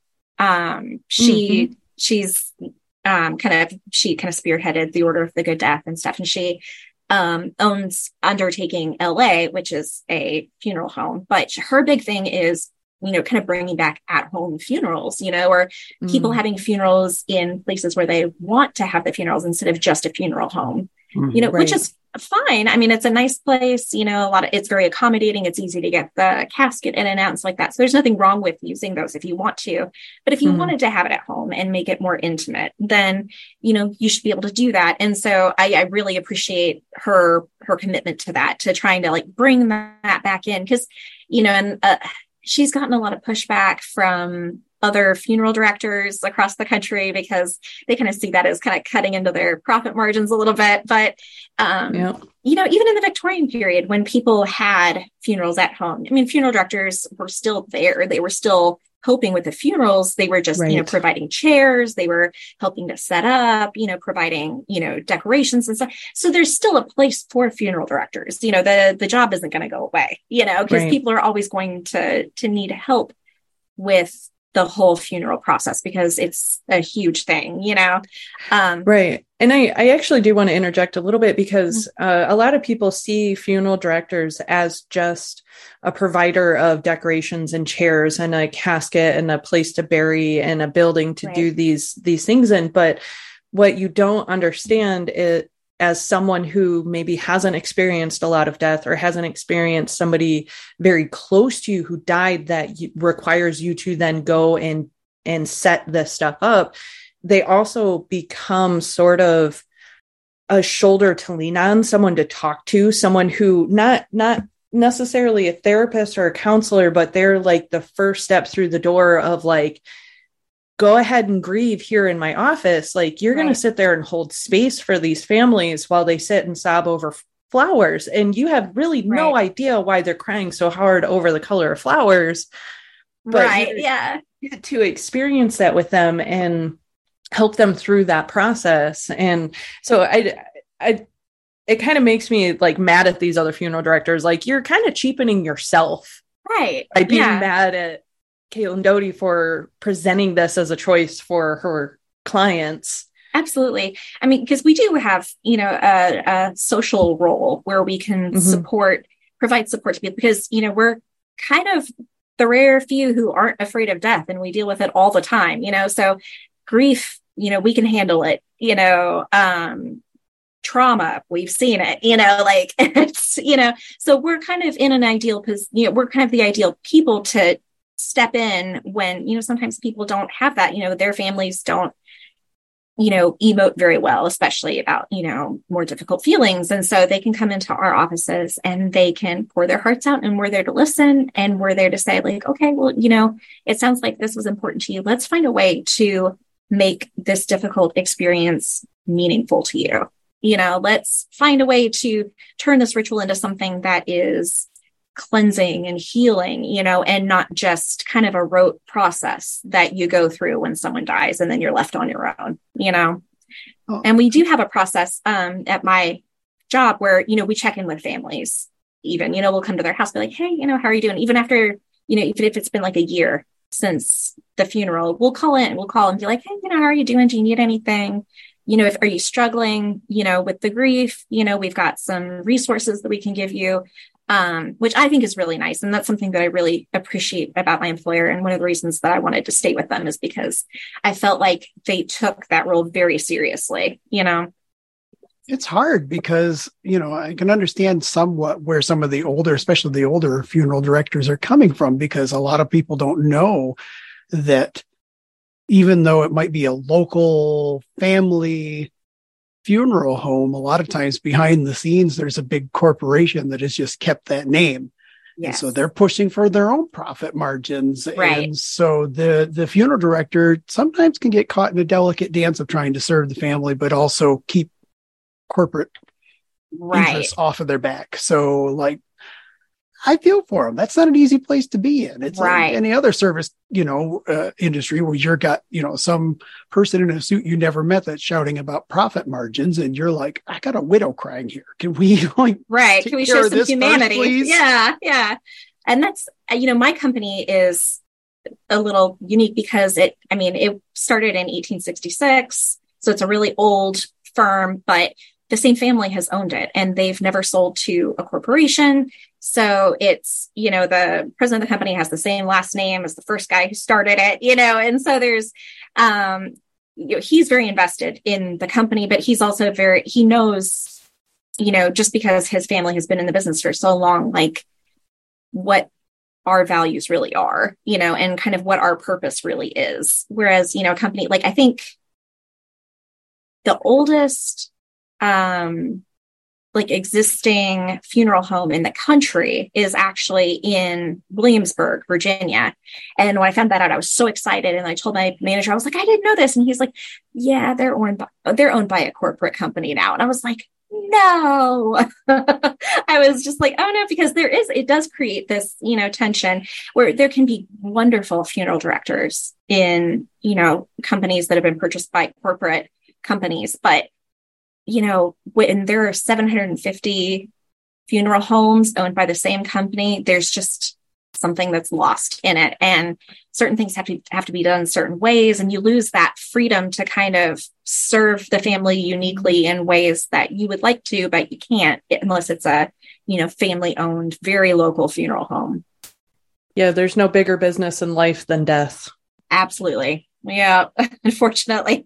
She's kind of spearheaded the Order of the Good Death and stuff. And she owns Undertaking LA, which is a funeral home. But her big thing is, kind of bringing back at-home funerals, or people having funerals in places where they want to have the funerals instead of just a funeral home, which is fine. I mean, it's a nice place, it's very accommodating. It's easy to get the casket in and out and stuff like that. So there's nothing wrong with using those if you want to, but if you wanted to have it at home and make it more intimate, then, you should be able to do that. And so I really appreciate her commitment to that, to trying to like bring that back in. Cause, she's gotten a lot of pushback from other funeral directors across the country because they kind of see that as kind of cutting into their profit margins a little bit. But, even in the Victorian period, when people had funerals at home, I mean, funeral directors were still there. They were still helping with the funerals. They were just, providing chairs. They were helping to set up, providing, decorations and stuff. So there's still a place for funeral directors. The job isn't going to go away, because people are always going to need help with the whole funeral process because it's a huge thing, Right. And I actually do want to interject a little bit because a lot of people see funeral directors as just a provider of decorations and chairs and a casket and a place to bury and a building to do these things in. But what you don't understand is, as someone who maybe hasn't experienced a lot of death or hasn't experienced somebody very close to you who died, that requires you to then go and set this stuff up, they also become sort of a shoulder to lean on, someone to talk to, someone who not necessarily a therapist or a counselor, but they're like the first step through the door of like, go ahead and grieve here in my office. Like you're going to sit there and hold space for these families while they sit and sob over flowers. And you have really no idea why they're crying so hard over the color of flowers. But you get to experience that with them and help them through that process. And so it kind of makes me like mad at these other funeral directors. Like you're kind of cheapening yourself by being mad at Caitlin Doty for presenting this as a choice for her clients. Absolutely. I mean, because we do have, a social role where we can provide support to people because, we're kind of the rare few who aren't afraid of death and we deal with it all the time, so grief, we can handle it, trauma, we've seen it, it's, so we're kind of in an ideal position, we're kind of the ideal people to step in when, sometimes people don't have that, their families don't emote very well, especially about, more difficult feelings. And so they can come into our offices and they can pour their hearts out, and we're there to listen. And we're there to say, like, okay, well, it sounds like this was important to you. Let's find a way to make this difficult experience meaningful to you. Let's find a way to turn this ritual into something that is cleansing and healing, and not just kind of a rote process that you go through when someone dies and then you're left on your own, Oh. And we do have a process at my job where, we check in with families, even, we'll come to their house, be like, hey, how are you doing? Even after, even if it's been like a year since the funeral, we'll call and be like, hey, how are you doing? Do you need anything? Are you struggling, with the grief? We've got some resources that we can give you. Which I think is really nice. And that's something that I really appreciate about my employer. And one of the reasons that I wanted to stay with them is because I felt like they took that role very seriously, It's hard because, I can understand somewhat where some of the older, especially the older funeral directors are coming from, because a lot of people don't know that even though it might be a local family funeral home, a lot of times behind the scenes, there's a big corporation that has just kept that name. Yes. And so they're pushing for their own profit margins. Right. And so the funeral director sometimes can get caught in a delicate dance of trying to serve the family, but also keep corporate interests off of their back. So like, I feel for them. That's not an easy place to be in. It's like any other service, industry where you're got, some person in a suit you never met that's shouting about profit margins. And you're like, I got a widow crying here. Can we Can we show some humanity? First, yeah. Yeah. And that's, my company is a little unique because it started in 1866. So it's a really old firm, but the same family has owned it and they've never sold to a corporation. So it's, the president of the company has the same last name as the first guy who started it, and so there's, he's very invested in the company, but he's also he knows, just because his family has been in the business for so long, like what our values really are, and kind of what our purpose really is. Whereas, a company, like I think the oldest, existing funeral home in the country is actually in Williamsburg, Virginia. And when I found that out, I was so excited. And I told my manager, I was like, I didn't know this. And he's like, yeah, they're owned by a corporate company now. And I was like, no, I was just like, oh no, because it does create this, tension where there can be wonderful funeral directors in, companies that have been purchased by corporate companies. But when there are 750 funeral homes owned by the same company, there's just something that's lost in it. And certain things have to be done certain ways. And you lose that freedom to kind of serve the family uniquely in ways that you would like to, but you can't unless it's a, family owned, very local funeral home. Yeah. There's no bigger business in life than death. Absolutely. Yeah. Unfortunately.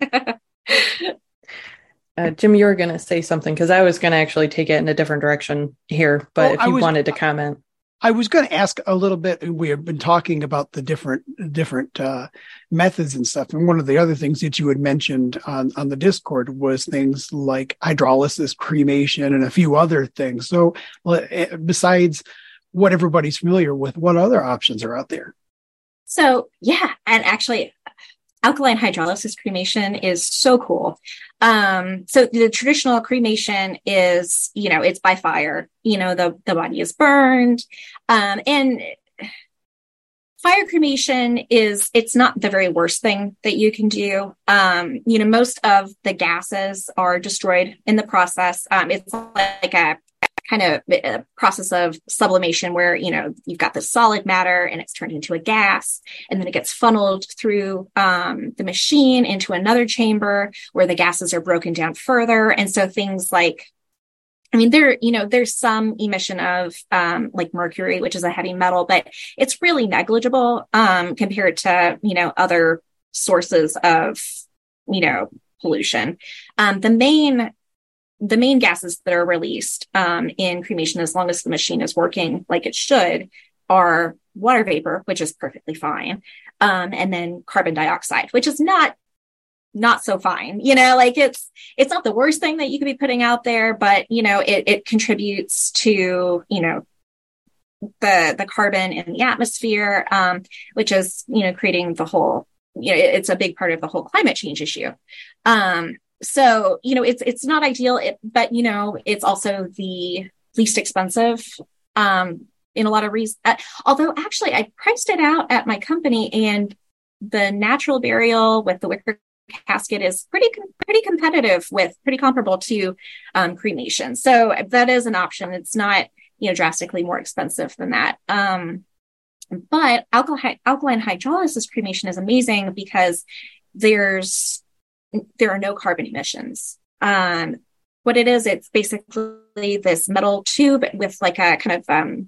Jim, you were going to say something because I was going to actually take it in a different direction here, but if you wanted to comment. I was going to ask a little bit. We have been talking about the different methods and stuff. And one of the other things that you had mentioned on the Discord was things like hydrolysis, cremation, and a few other things. So besides what everybody's familiar with, what other options are out there? So, yeah. And actually, alkaline hydrolysis cremation is so cool. So the traditional cremation is, it's by fire, the body is burned. And fire cremation it's not the very worst thing that you can do. Most of the gases are destroyed in the process. It's like a kind of a process of sublimation where, you've got the solid matter and it's turned into a gas, and then it gets funneled through the machine into another chamber where the gases are broken down further. And so things like, there's some emission of like mercury, which is a heavy metal, but it's really negligible compared to, other sources of, pollution. The main gases that are released in cremation, as long as the machine is working like it should, are water vapor, which is perfectly fine, and then carbon dioxide, which is not not so fine, like it's not the worst thing that you could be putting out there, but it contributes to the carbon in the atmosphere, which is creating the whole, it's a big part of the whole climate change issue. So it's not ideal, but it's also the least expensive in a lot of reasons. Although actually I priced it out at my company, and the natural burial with the wicker casket is pretty competitive with, pretty comparable to cremation. So that is an option. It's not drastically more expensive than that. But alkaline hydrolysis cremation is amazing because there are no carbon emissions. What it is, it's basically this metal tube with like a kind of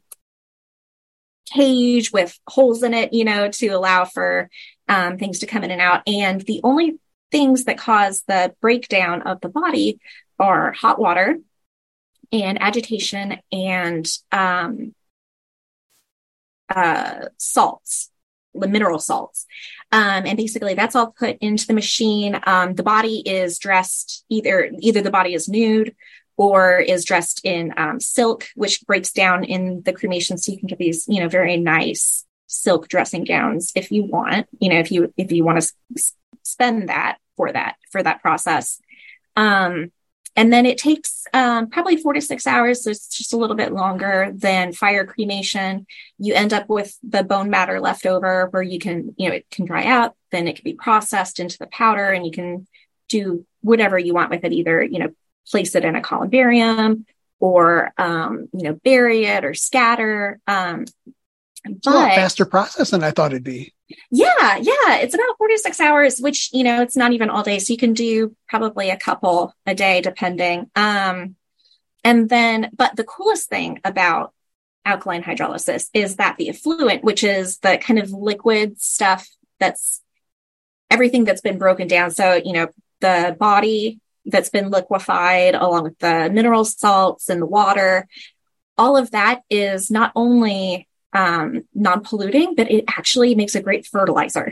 cage with holes in it, to allow for things to come in and out. And the only things that cause the breakdown of the body are hot water and agitation and salts, the mineral salts. And basically that's all put into the machine. The body is dressed, either the body is nude or is dressed in silk, which breaks down in the cremation. So you can get these, very nice silk dressing gowns if you want, if you want to spend that for that process. And then it takes probably 4 to 6 hours. So it's just a little bit longer than fire cremation. You end up with the bone matter left over where you can, it can dry out, then it can be processed into the powder, and you can do whatever you want with it, either, place it in a columbarium or, bury it or scatter. It's a lot faster process than I thought it'd be. Yeah. It's about 4 to 6 hours, which, it's not even all day. So you can do probably a couple a day, depending. And then, but the coolest thing about alkaline hydrolysis is that the effluent, which is the kind of liquid stuff, that's everything that's been broken down. So, the body that's been liquefied along with the mineral salts and the water, all of that is not only non-polluting, but it actually makes a great fertilizer,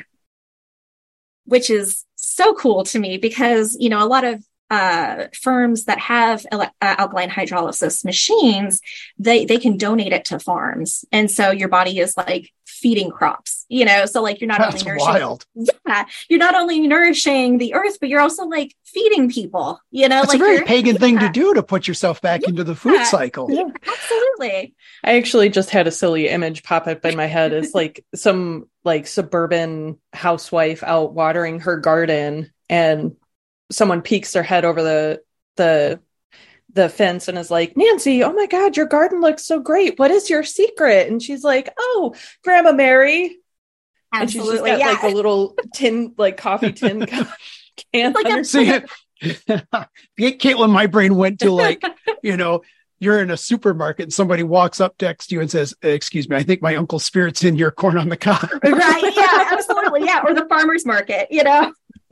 which is so cool to me because, a lot of firms that have alkaline hydrolysis machines, they can donate it to farms. And so your body is like feeding crops, so like you're not only nourishing, wild. Yeah, you're not only nourishing the earth, but you're also like feeding people, It's like a very pagan thing to do, to put yourself back into the food cycle. Yeah, absolutely. I actually just had a silly image pop up in my head. It's like some like suburban housewife out watering her garden, and someone peeks their head over the fence and is like, "Nancy, oh my God, your garden looks so great. What is your secret?" And she's like, "Oh, Grandma Mary." Absolutely. And she's just got like a little tin, like coffee tin can. Like see, Caitlin, my brain went to like, you're in a supermarket and somebody walks up next to you and says, "Excuse me, I think my Uncle Spirit's in your corn on the cob." Right. Yeah, absolutely. Yeah. Or the farmer's market, Yeah.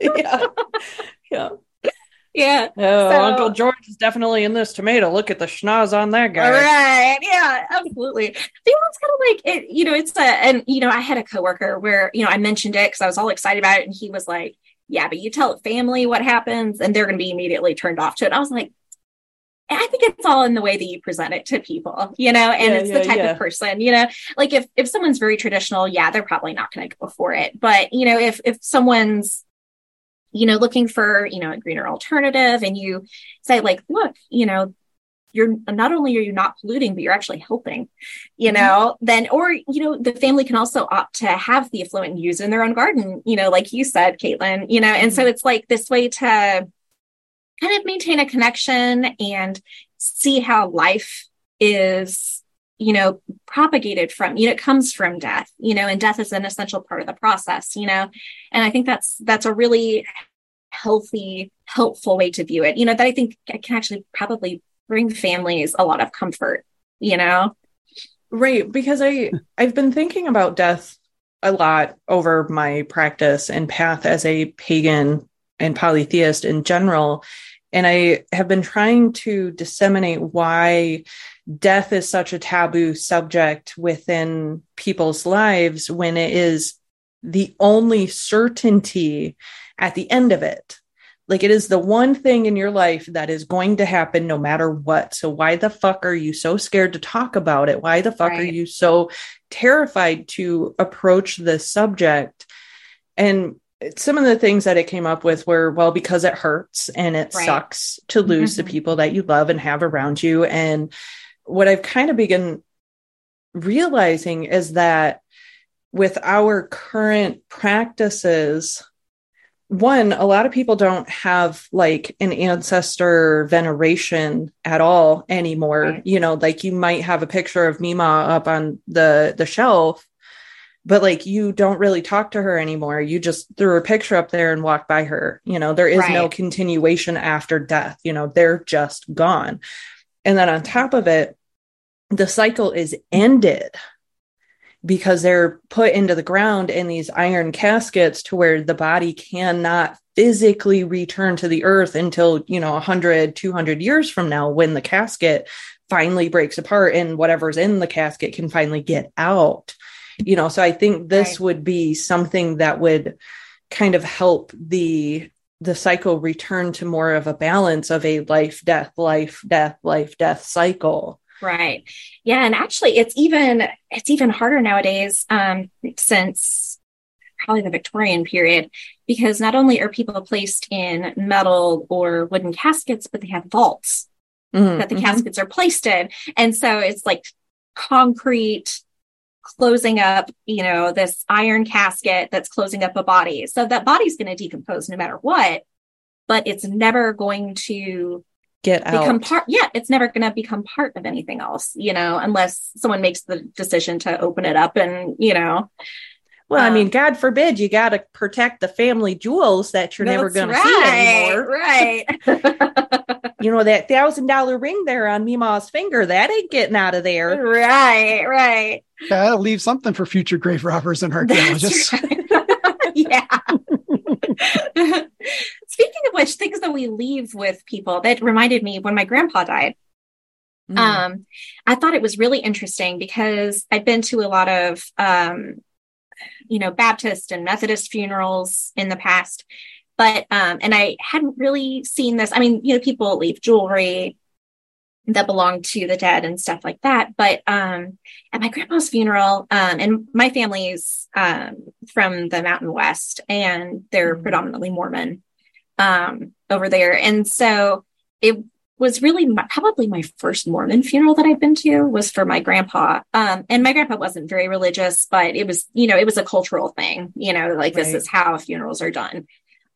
Yeah. Oh, so, Uncle George is definitely in this tomato. Look at the schnoz on that guy. Right. Yeah, absolutely. It's kind of like it, and I had a coworker where, I mentioned it because I was all excited about it. And he was like, "Yeah, but you tell family what happens and they're going to be immediately turned off to it." I was like, I think it's all in the way that you present it to people, and it's the type of person, like if someone's very traditional, they're probably not going to go for it. But, if someone's, looking for, a greener alternative, and you say like, "Look, you're not only are you not polluting, but you're actually helping, then, or, the family can also opt to have the effluent used in their own garden, like you said, Caitlin, and so it's like this way to kind of maintain a connection and see how life is, propagated from, it comes from death, and death is an essential part of the process, and I think that's a really healthy, helpful way to view it, that I think can actually probably bring families a lot of comfort, Right. Because I've been thinking about death a lot over my practice and path as a pagan and polytheist in general. And I have been trying to disseminate why death is such a taboo subject within people's lives when it is the only certainty at the end of it. Like, it is the one thing in your life that is going to happen no matter what. So why the fuck are you so scared to talk about it? Why the fuck are you so terrified to approach this subject? And some of the things that it came up with were, well, because it hurts and it sucks to lose the people that you love and have around you. And what I've kind of begun realizing is that with our current practices, one, a lot of people don't have like an ancestor veneration at all anymore. Right. You know, like you might have a picture of Mima up on the shelf, but like you don't really talk to her anymore. You just threw a picture up there and walked by her. You know, there is no continuation after death. You know, they're just gone. And then on top of it, the cycle is ended because they're put into the ground in these iron caskets to where the body cannot physically return to the earth until, you know, 100, 200 years from now, when the casket finally breaks apart and whatever's in the casket can finally get out. You know, so I think this would be something that would kind of help the cycle return to more of a balance of a life, death, cycle. Right. Yeah. And actually it's even harder nowadays, since probably the Victorian period, because not only are people placed in metal or wooden caskets, but they have vaults that the caskets are placed in. And so it's like concrete closing up, you know, this iron casket that's closing up a body. So that body's going to decompose no matter what, but it's never going to become part. Yeah, it's never going to become part of anything else, you know, unless someone makes the decision to open it up and, you know. Well, I mean, God forbid, you got to protect the family jewels that you're never going to see anymore. Right. You know, that $1,000 ring there on Mima's finger, that ain't getting out of there. Right. Yeah, that'll leave something for future grave robbers and archaeologists. Yeah. Speaking of which, things that we leave with people, that reminded me when my grandpa died. I thought it was really interesting because I'd been to a lot of, you know, Baptist and Methodist funerals in the past, but, and I hadn't really seen this. I mean, you know, people leave jewelry that belonged to the dead and stuff like that. But, at my grandpa's funeral, and my family's, from the Mountain West, and they're predominantly Mormon, over there. And so it was really probably my first Mormon funeral that I've been to was for my grandpa. And my grandpa wasn't very religious, but it was, you know, it was a cultural thing, you know, like this is how funerals are done.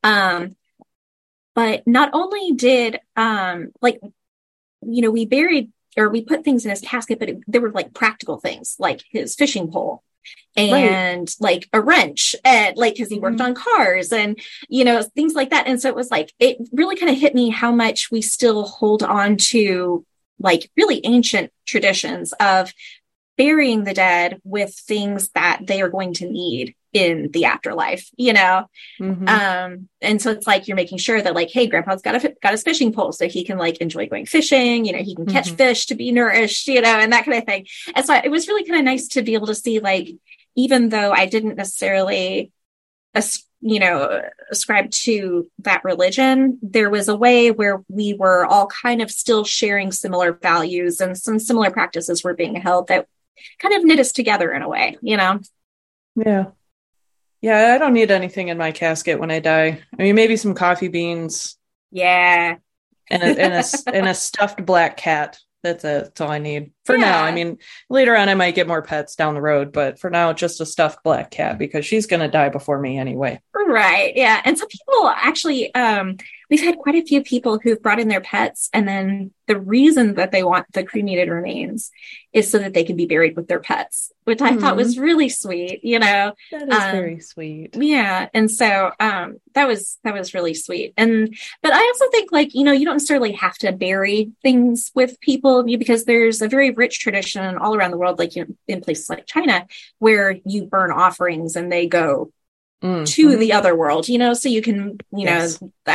But not only did, like, you know, we put things in his casket, but there were like practical things like his fishing pole and like a wrench, and like, cause he worked on cars and, you know, things like that. And so it was like, it really kind of hit me how much we still hold on to like really ancient traditions of burying the dead with things that they are going to need in the afterlife, you know? And so it's like, you're making sure that like, hey, grandpa's got his fishing pole so he can like enjoy going fishing, you know, he can catch fish to be nourished, you know, and that kind of thing. And so it was really kind of nice to be able to see, like, even though I didn't necessarily, you know, ascribe to that religion, there was a way where we were all kind of still sharing similar values, and some similar practices were being held that kind of knit us together in a way, you know? Yeah, I don't need anything in my casket when I die. I mean, maybe some coffee beans. Yeah. And a stuffed black cat. That's all I need for now. I mean, later on I might get more pets down the road, but for now, just a stuffed black cat, because she's going to die before me anyway. Right. Yeah. And some people actually, we've had quite a few people who've brought in their pets, and then the reason that they want the cremated remains is so that they can be buried with their pets, which I thought was really sweet, you know. That is very sweet. Yeah. And so that was really sweet. But I also think, like, you know, you don't necessarily have to bury things with people, because there's a very rich tradition all around the world, like, you know, in places like China, where you burn offerings and they go to the other world, you know, so you can, you know, I'm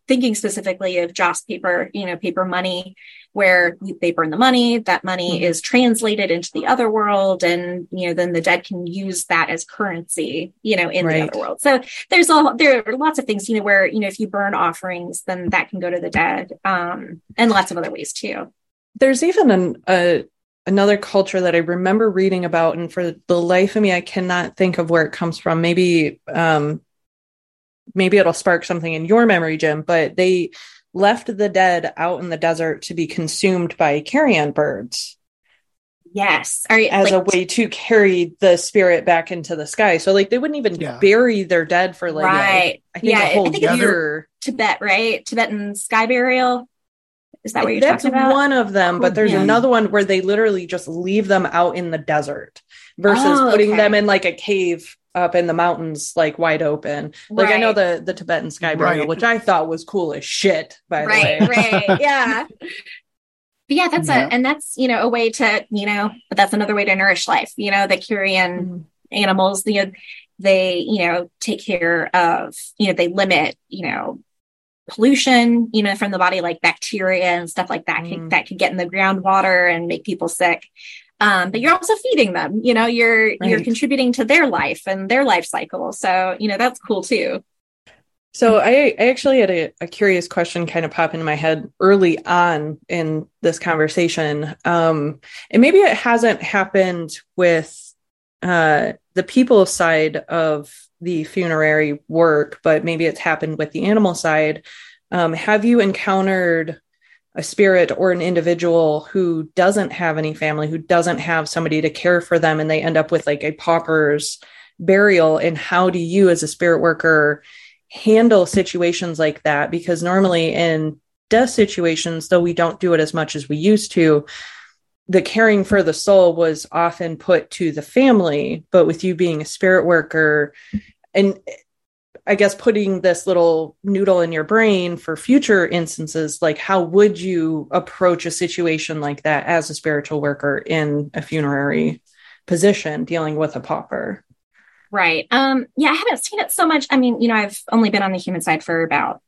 thinking specifically of Joss paper, paper money, where they burn the money, that money is translated into the other world. And, then the dead can use that as currency, in the other world. So there are lots of things, where, if you burn offerings, then that can go to the dead, and lots of other ways too. There's even another culture that I remember reading about, and for the life of me, I cannot think of where it comes from. Maybe it'll spark something in your memory, Jim, but they left the dead out in the desert to be consumed by carrion birds. Yes. As a way to carry the spirit back into the sky. So they wouldn't even bury their dead for right. I think a whole year. Tibet, right? Tibetan sky burial. Is that what you're talking about? That's one of them, but there's another one where they literally just leave them out in the desert versus putting them in a cave up in the mountains, wide open. I know the Tibetan sky burial, which I thought was cool as shit, by the way. Right. Yeah. But yeah, that's a way to, but that's another way to nourish life. The carrion animals, they, take care of, they limit, pollution, from the body, like bacteria and stuff like that, that could get in the groundwater and make people sick. But you're also feeding them, you're contributing to their life and their life cycle. So, that's cool too. So I actually had a curious question kind of pop into my head early on in this conversation. And maybe it hasn't happened with the people side of the funerary work, but maybe it's happened with the animal side. Have you encountered a spirit or an individual who doesn't have any family, who doesn't have somebody to care for them, and they end up with a pauper's burial? And how do you as a spirit worker handle situations like that? Because normally in death situations, though we don't do it as much as we used to, the caring for the soul was often put to the family. But with you being a spirit worker, and I guess putting this little noodle in your brain for future instances, how would you approach a situation like that as a spiritual worker in a funerary position dealing with a pauper? Right. I haven't seen it so much. I mean, I've only been on the human side for about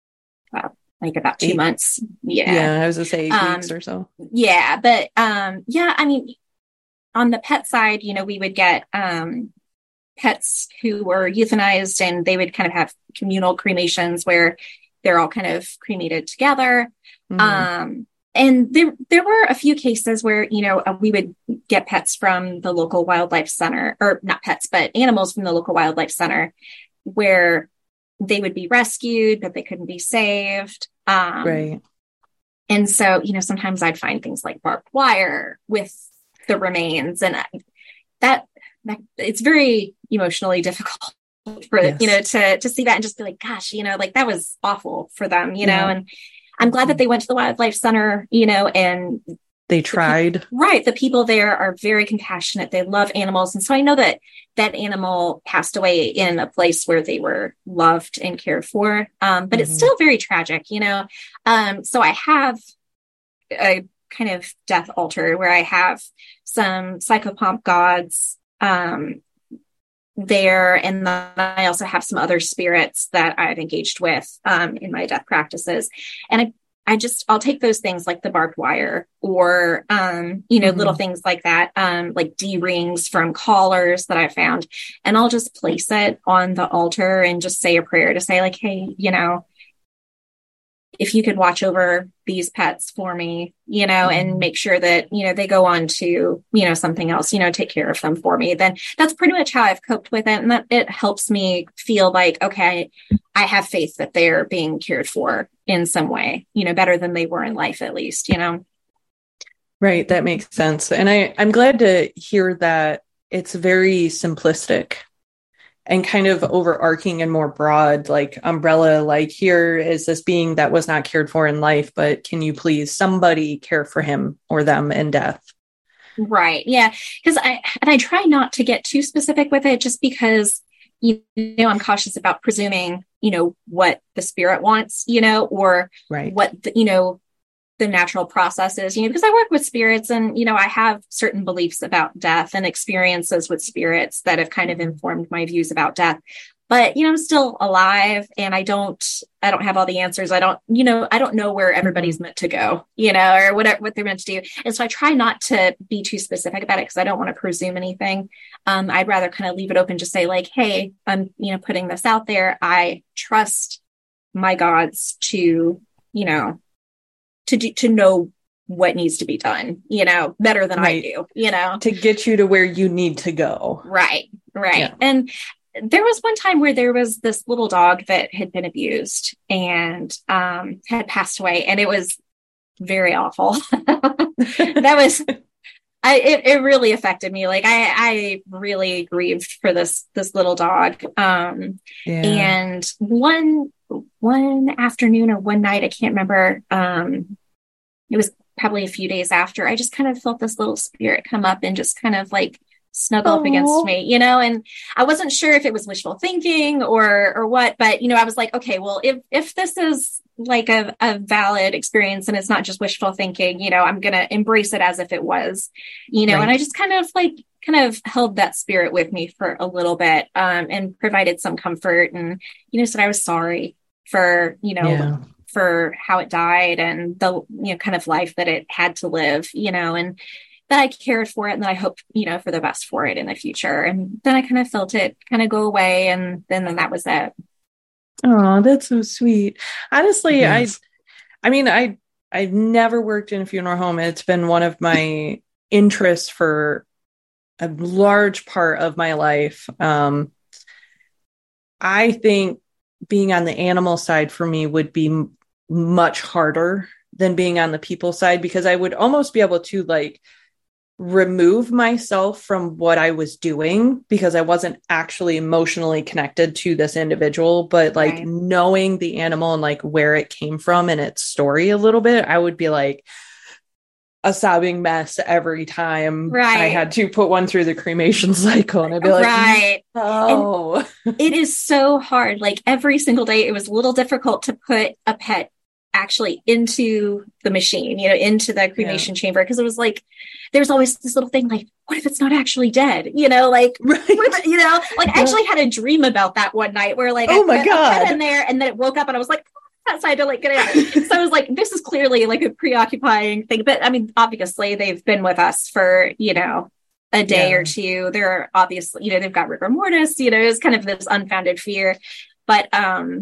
2 months. Yeah. I was going to say 8 weeks or so. Yeah. But, I mean, on the pet side, we would get, pets who were euthanized, and they would kind of have communal cremations where they're all kind of cremated together. And there were a few cases where, we would get pets from the local wildlife center, or not pets, but animals from the local wildlife center, where they would be rescued, but they couldn't be saved. Right. And so, sometimes I'd find things like barbed wire with the remains, and that it's very emotionally difficult for, to see that and just be like, gosh, that was awful for them, and I'm glad that they went to the wildlife center, and they tried. The people there are very compassionate. They love animals. And so I know that animal passed away in a place where they were loved and cared for. But it's still very tragic, So I have a kind of death altar where I have some psychopomp gods there, and then I also have some other spirits that I've engaged with in my death practices, and I'll take those things like the barbed wire or little things like that, like D-rings from collars that I found, and I'll just place it on the altar and just say a prayer to say, like, hey, if you could watch over these pets for me, and make sure that, they go on to, something else, take care of them for me, then that's pretty much how I've coped with it. And that it helps me feel like, okay, I have faith that they're being cared for in some way, better than they were in life, at least, Right. That makes sense. And I'm glad to hear that it's very simplistic and kind of overarching and more broad, like umbrella, like here is this being that was not cared for in life, but can you please somebody care for him or them in death? Right. Yeah. Because I try not to get too specific with it, just because, I'm cautious about presuming, what the spirit wants, or what, the natural process is, because I work with spirits, and, I have certain beliefs about death and experiences with spirits that have kind of informed my views about death. but, I'm still alive, and I don't have all the answers. I don't know where everybody's meant to go, or what they're meant to do. And so I try not to be too specific about it, because I don't want to presume anything. I'd rather kind of leave it open, just say like, hey, I'm, putting this out there. I trust my gods to, to know what needs to be done, better than I do, to get you to where you need to go. Right. Yeah. And there was one time where there was this little dog that had been abused and had passed away, and it was very awful. It really affected me. Like I really grieved for this little dog. And one afternoon or one night, I can't remember. It was probably a few days after, I just kind of felt this little spirit come up and just kind of like snuggle up against me, and I wasn't sure if it was wishful thinking or what, but, I was like, okay, well, if this is like a valid experience and it's not just wishful thinking, I'm going to embrace it as if it was, and I just kind of held that spirit with me for a little bit, and provided some comfort, and, said I was sorry for, for how it died and the, kind of life that it had to live, and that I cared for it, and that I hoped, for the best for it in the future. And then I kind of felt it kind of go away, and then that was it. Oh, that's so sweet. Honestly, yes. I've never worked in a funeral home. It's been one of my interests for a large part of my life. I think being on the animal side for me would be much harder than being on the people side, because I would almost be able to like remove myself from what I was doing, because I wasn't actually emotionally connected to this individual, but like knowing the animal and like where it came from and its story a little bit, I would be like a sobbing mess every time I had to put one through the cremation cycle, and I'd be like, oh, it is so hard. Like every single day, it was a little difficult to put a pet actually into the machine, into the cremation chamber, because it was like there's always this little thing like, what if it's not actually dead, like I actually had a dream about that one night where like oh my god, I put in there, and then it woke up and I was like, so I had to like get out. So I was like, this is clearly like a preoccupying thing, but I mean, obviously they've been with us for a day or two. They're obviously they've got rigor mortis, it's kind of this unfounded fear, but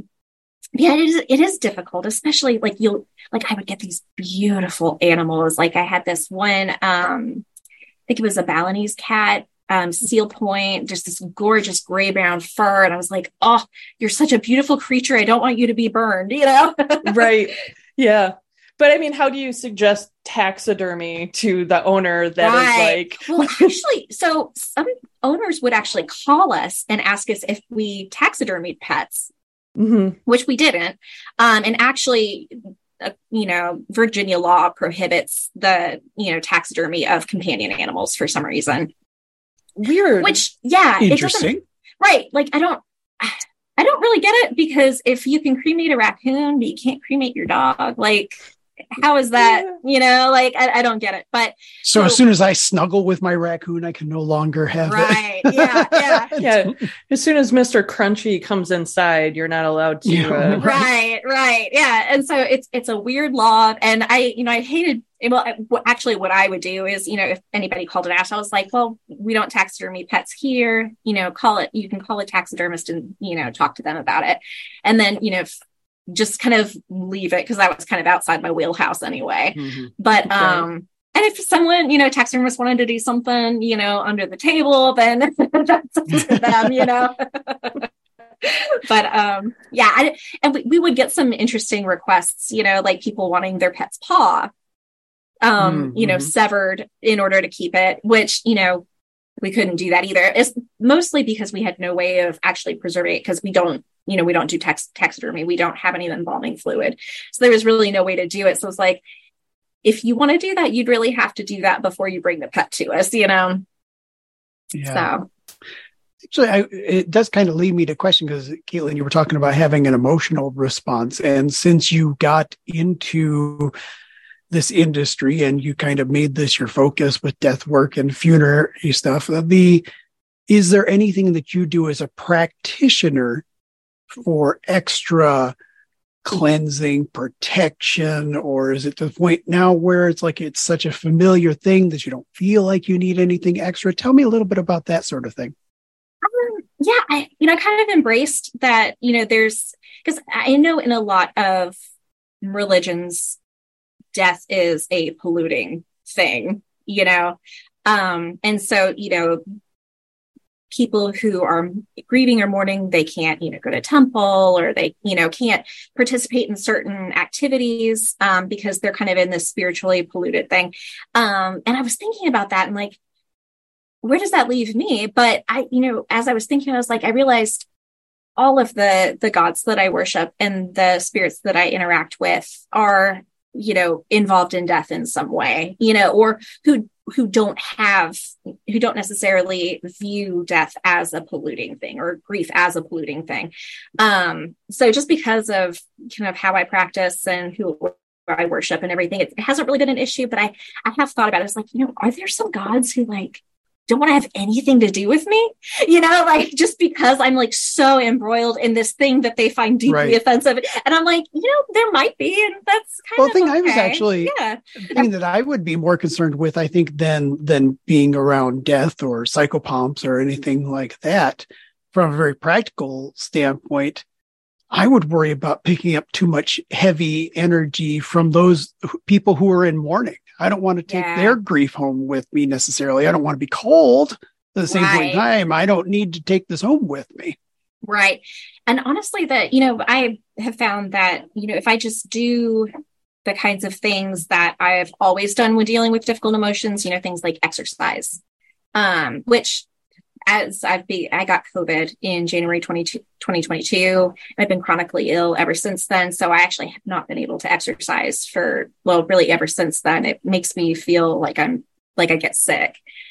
it is difficult, especially like I would get these beautiful animals. Like I had this one, I think it was a Balinese cat, seal point, just this gorgeous gray brown fur. And I was like, oh, you're such a beautiful creature. I don't want you to be burned, Right. Yeah. But I mean, how do you suggest taxidermy to the owner that is like... Well, actually, so some owners would actually call us and ask us if we taxidermied pets. Mm-hmm. Which we didn't. And actually, Virginia law prohibits the, taxidermy of companion animals for some reason. Weird. Which, interesting. Right. Like, I don't really get it, because if you can cremate a raccoon, but you can't cremate your dog, like, how is that? I don't get it. But so as soon as I snuggle with my raccoon, I can no longer have it. Yeah. As soon as Mr. Crunchy comes inside, you're not allowed to. Right. Yeah. And so it's a weird law, and I hated. Well, actually, what I would do is, if anybody called and asked, I was like, well, we don't taxidermy pets here. You can call a taxidermist and talk to them about it, and then just kind of leave it, because that was kind of outside my wheelhouse anyway. Mm-hmm. But and if someone, taxidermist wanted to do something, under the table, then that's up to them, But and we would get some interesting requests, like people wanting their pet's paw, severed in order to keep it, which, we couldn't do that either. It's mostly because we had no way of actually preserving it, because we don't do taxidermy. We don't have any embalming fluid. So there was really no way to do it. So it's like, if you want to do that, you'd really have to do that before you bring the pet to us, Yeah. So. Actually, it does kind of lead me to question, because Caitlin, you were talking about having an emotional response. And since you got into this industry and you kind of made this your focus with death work and funerary stuff, is there anything that you do as a practitioner for extra cleansing, protection, or is it to the point now where it's like it's such a familiar thing that you don't feel like you need anything extra? Tell me a little bit about that sort of thing. Yeah, I kind of embraced that, there's, because I know in a lot of religions, death is a polluting thing, and so, people who are grieving or mourning, they can't, go to temple, or they, can't participate in certain activities because they're kind of in this spiritually polluted thing. And I was thinking about that and like, where does that leave me? But as I was thinking, I was like, I realized all of the gods that I worship and the spirits that I interact with are, involved in death in some way, or who don't necessarily view death as a polluting thing or grief as a polluting thing. So just because of kind of how I practice and who I worship and everything, it hasn't really been an issue, but I have thought about it. It's like, are there some gods who like don't want to have anything to do with me, like just because I'm like so embroiled in this thing that they find deeply offensive. And I'm like, there might be, and that's kind of thing okay. I was actually thing that I would be more concerned with, I think, than being around death or psychopomps or anything like that. From a very practical standpoint, I would worry about picking up too much heavy energy from those people who are in mourning. I don't want to take their grief home with me necessarily. I don't want to be cold at the same point in time. I don't need to take this home with me. Right. And honestly, that, I have found that, if I just do the kinds of things that I've always done when dealing with difficult emotions, things like exercise, which as I got COVID in January 2022, I've been chronically ill ever since then. So I actually have not been able to exercise really ever since then. It makes me feel like I get sick.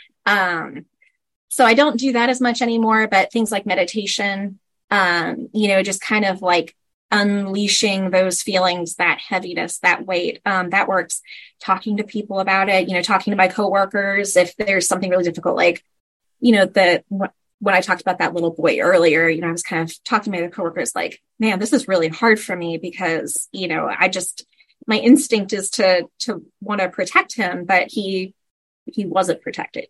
So I don't do that as much anymore, but things like meditation, just kind of like unleashing those feelings, that heaviness, that weight, that works. Talking to people about it, talking to my coworkers, if there's something really difficult, like, when I talked about that little boy earlier, I was kind of talking to my coworkers like, man, this is really hard for me because, my instinct is to want to protect him, but he wasn't protected,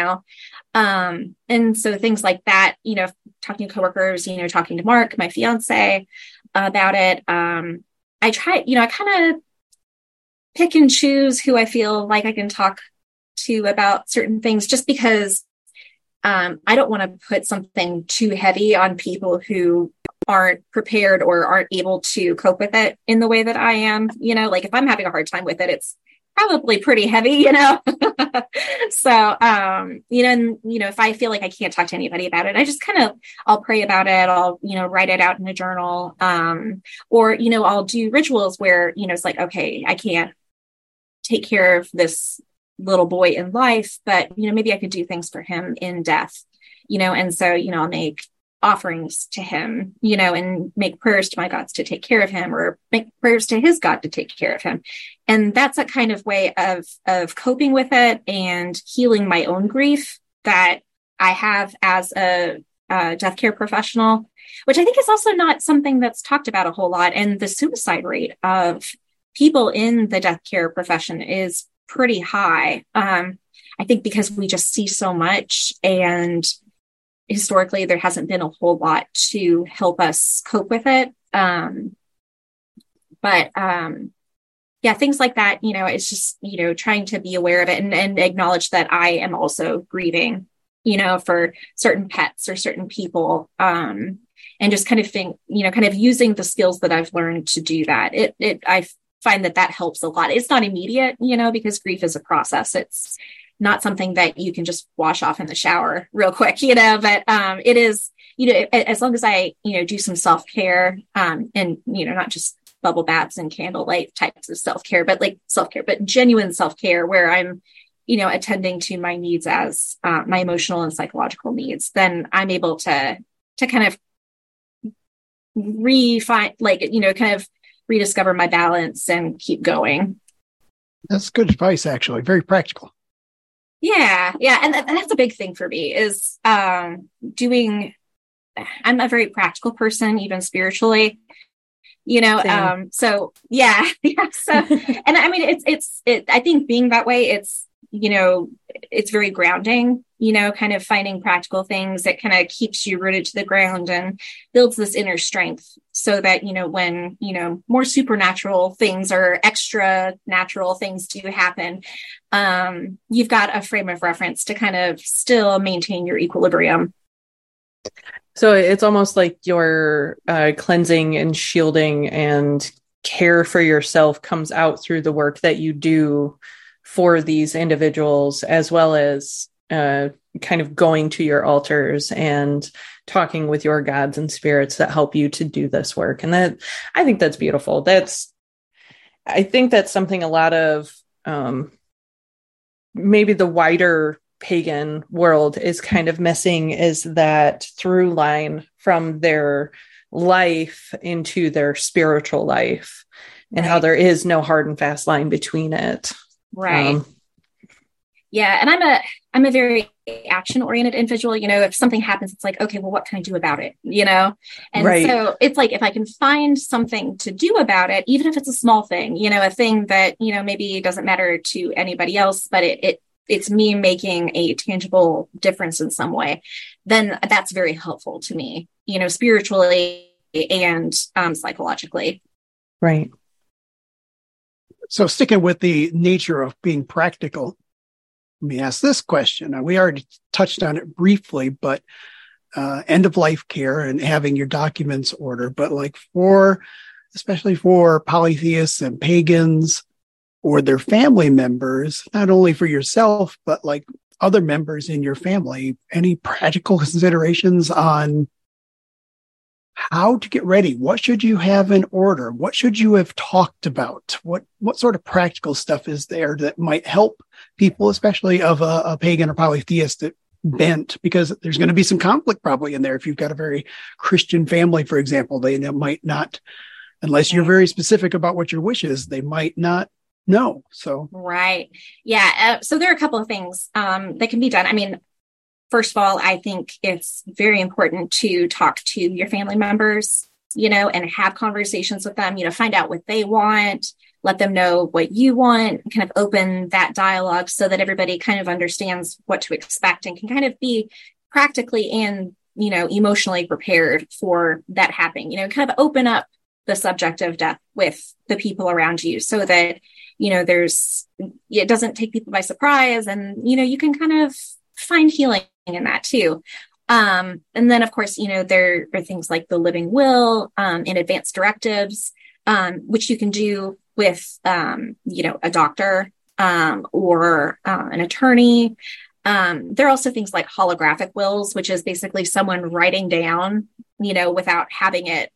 and so things like that, talking to coworkers, talking to Mark, my fiance, about it. I try, I kind of pick and choose who I feel like I can talk to about certain things, just because I don't want to put something too heavy on people who aren't prepared or aren't able to cope with it in the way that I am. Like if I'm having a hard time with it, it's probably pretty heavy, So, if I feel like I can't talk to anybody about it, I just I'll pray about it. I'll, write it out in a journal. Or, I'll do rituals where, it's like, okay, I can't take care of this little boy in life, but maybe I could do things for him in death, and so I'll make offerings to him, and make prayers to my gods to take care of him, or make prayers to his God to take care of him. And that's a kind of way of coping with it and healing my own grief that I have as a death care professional, which I think is also not something that's talked about a whole lot. And the suicide rate of people in the death care profession is pretty high. I think because we just see so much, and historically there hasn't been a whole lot to help us cope with it. Things like that, it's just, trying to be aware of it and acknowledge that I am also grieving, for certain pets or certain people. And just kind of think, kind of using the skills that I've learned to do that. I find that helps a lot. It's not immediate, because grief is a process. It's not something that you can just wash off in the shower real quick, but it is, as long as I, do some self-care, and, not just bubble baths and candlelight types of self-care, but genuine self-care where I'm, attending to my needs as my emotional and psychological needs, then I'm able to kind of kind of rediscover my balance and keep going. That's good advice, actually. Very practical. Yeah. And that's a big thing for me is doing, I'm a very practical person, even spiritually, so yeah. So, and I mean, I think being that way, it's very grounding, kind of finding practical things that kind of keeps you rooted to the ground and builds this inner strength so that, when, more supernatural things or extra natural things do happen, you've got a frame of reference to kind of still maintain your equilibrium. So it's almost like your cleansing and shielding and care for yourself comes out through the work that you do for these individuals, as well as kind of going to your altars and talking with your gods and spirits that help you to do this work. And I think that's beautiful. I think that's something a lot of maybe the wider pagan world is kind of missing, is that through line from their life into their spiritual life, and how there is no hard and fast line between it. Right. Yeah. And I'm a very action oriented individual. If something happens, it's like, okay, well, what can I do about it? And so it's like, if I can find something to do about it, even if it's a small thing, a thing that, maybe doesn't matter to anybody else, but it's me making a tangible difference in some way, then that's very helpful to me, spiritually and psychologically. Right. So sticking with the nature of being practical, let me ask this question. We already touched on it briefly, but end of life care and having your documents ordered, but especially for polytheists and pagans or their family members, not only for yourself, but like other members in your family, any practical considerations on how to get ready? What should you have in order? What should you have talked about? What sort of practical stuff is there that might help people, especially of a pagan or polytheistic bent? Because there's going to be some conflict probably in there. If you've got a very Christian family, for example, they might not, unless you're very specific about what your wish is, they might not know. So right. Yeah. So there are a couple of things that can be done. I mean, first of all, I think it's very important to talk to your family members, and have conversations with them, find out what they want, let them know what you want, kind of open that dialogue so that everybody kind of understands what to expect and can kind of be practically and, emotionally prepared for that happening, kind of open up the subject of death with the people around you so that, it doesn't take people by surprise and, you can kind of find healing in that too. And then of course, there are things like the living will, and advanced directives, which you can do with, a doctor, or, an attorney. There are also things like holographic wills, which is basically someone writing down, without having it,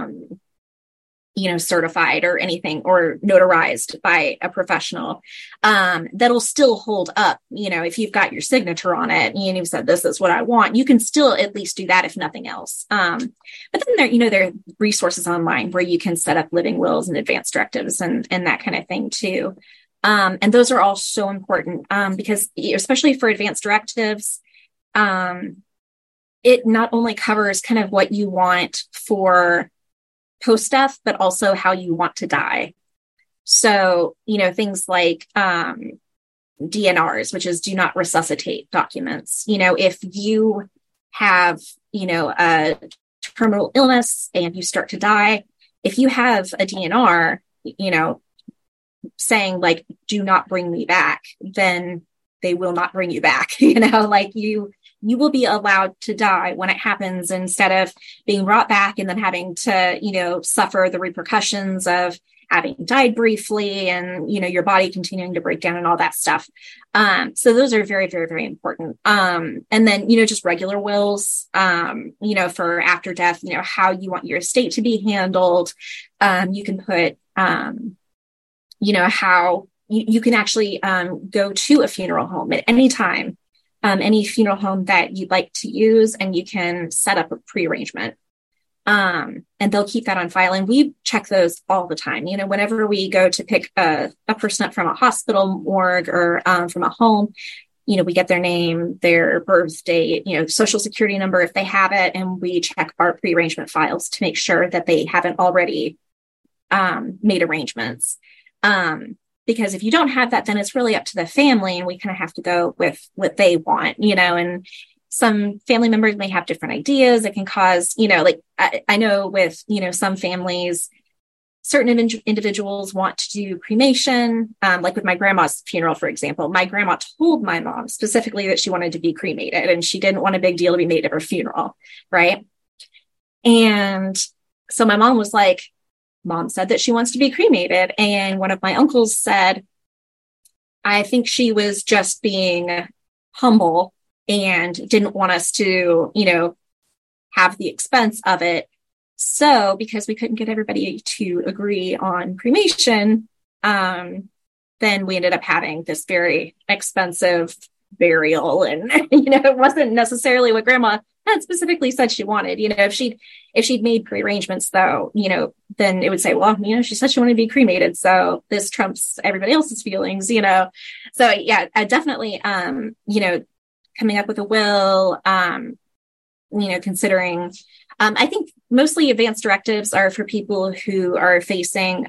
certified or anything or notarized by a professional, that'll still hold up. If you've got your signature on it and you've said, this is what I want, you can still at least do that if nothing else. But then there are resources online where you can set up living wills and advanced directives and that kind of thing too. And those are all so important, because especially for advanced directives, it not only covers kind of what you want for post-death, but also how you want to die. So, things like DNRs, which is do not resuscitate documents. If you have, a terminal illness and you start to die, if you have a DNR, saying like, do not bring me back, then they will not bring you back, you will be allowed to die when it happens instead of being brought back and then having to, suffer the repercussions of having died briefly and, your body continuing to break down and all that stuff. So those are very, very, very important. And then, just regular wills, for after death, how you want your estate to be handled. You can put, how you can actually go to a funeral home at any time. Any funeral home that you'd like to use, and you can set up a pre-arrangement. And they'll keep that on file. And we check those all the time. Whenever we go to pick a person up from a hospital morgue or from a home, we get their name, their birth date, social security number if they have it, and we check our pre-arrangement files to make sure that they haven't already made arrangements. Because if you don't have that, then it's really up to the family, and we kind of have to go with what they want, and some family members may have different ideas. It can cause, I know with, some families, certain individuals want to do cremation, like with my grandma's funeral, for example. My grandma told my mom specifically that she wanted to be cremated, and she didn't want a big deal to be made at her funeral, right? And so my mom was like, Mom said that she wants to be cremated. And one of my uncles said, I think she was just being humble and didn't want us to, have the expense of it. So because we couldn't get everybody to agree on cremation, then we ended up having this very expensive burial. And, it wasn't necessarily what grandma had specifically said she wanted. If she'd made pre-arrangements though, then it would say, well, she said she wanted to be cremated, so this trumps everybody else's feelings, So yeah, I definitely, coming up with a will, considering, I think mostly advanced directives are for people who are facing,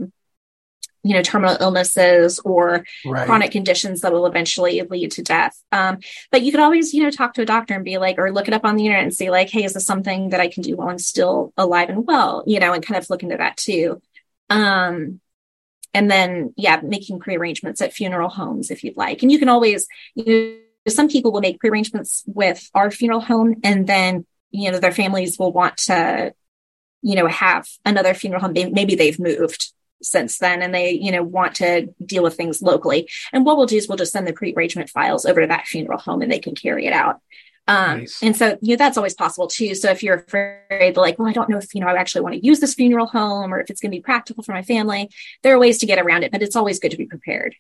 terminal illnesses or chronic conditions that will eventually lead to death. But you could always, talk to a doctor and be like, or look it up on the internet and say like, hey, is this something that I can do while I'm still alive and well, and kind of look into that too. And then, making pre-arrangements at funeral homes if you'd like. And you can always, some people will make pre-arrangements with our funeral home, and then, their families will want to, have another funeral home. Maybe they've moved since then and they, want to deal with things locally. And what we'll do is we'll just send the pre-arrangement files over to that funeral home and they can carry it out. Nice. And so, that's always possible too. So if you're afraid, like, well, I don't know if, I actually want to use this funeral home or if it's going to be practical for my family, there are ways to get around it, but it's always good to be prepared.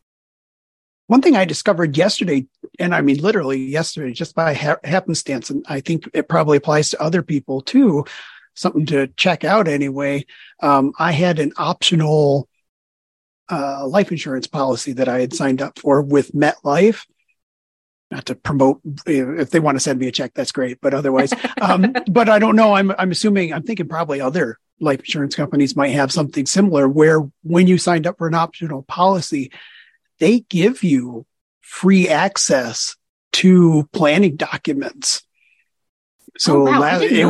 One thing I discovered yesterday, and I mean, literally yesterday, just by happenstance, and I think it probably applies to other people too, something to check out anyway. I had an optional life insurance policy that I had signed up for with MetLife. Not to promote, if they want to send me a check, that's great. But otherwise, but I don't know. I'm thinking probably other life insurance companies might have something similar where when you signed up for an optional policy, they give you free access to planning documents. So it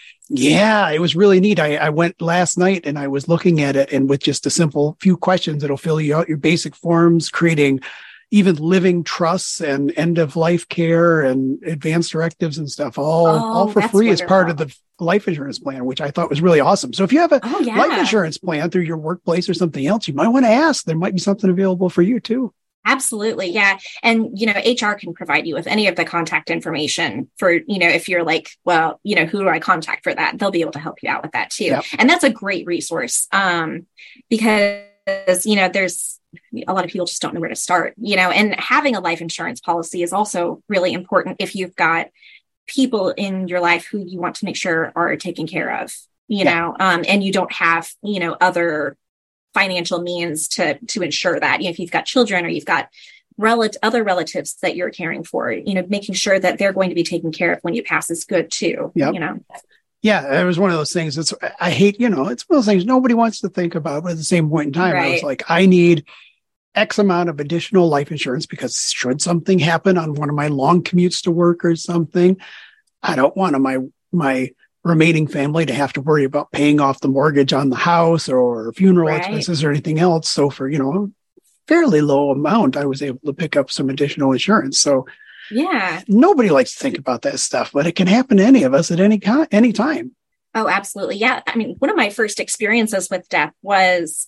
was really neat. I went last night and I was looking at it, and with just a simple few questions, it'll fill you out your basic forms, creating even living trusts and end of life care and advanced directives and stuff, all for free as part of the life insurance plan, which I thought was really awesome. So if you have a life insurance plan through your workplace or something else, you might want to ask. There might be something available for you too. Absolutely. Yeah. And, HR can provide you with any of the contact information for, if you're like, well, who do I contact for that? They'll be able to help you out with that too. Yep. And that's a great resource because, there's a lot of people just don't know where to start, and having a life insurance policy is also really important if you've got people in your life who you want to make sure are taken care of, and you don't have, other financial means to ensure that, if you've got children or you've got other relatives that you're caring for, making sure that they're going to be taken care of when you pass is good too. Yep. Yeah, it was one of those things. I hate, it's one of those things nobody wants to think about, but at the same point in time, I was like, I need X amount of additional life insurance because should something happen on one of my long commutes to work or something, I don't want my remaining family to have to worry about paying off the mortgage on the house or funeral expenses or anything else. So for, a fairly low amount, I was able to pick up some additional insurance. So yeah, nobody likes to think about that stuff, but it can happen to any of us at any time. Oh, absolutely. Yeah. I mean, one of my first experiences with death was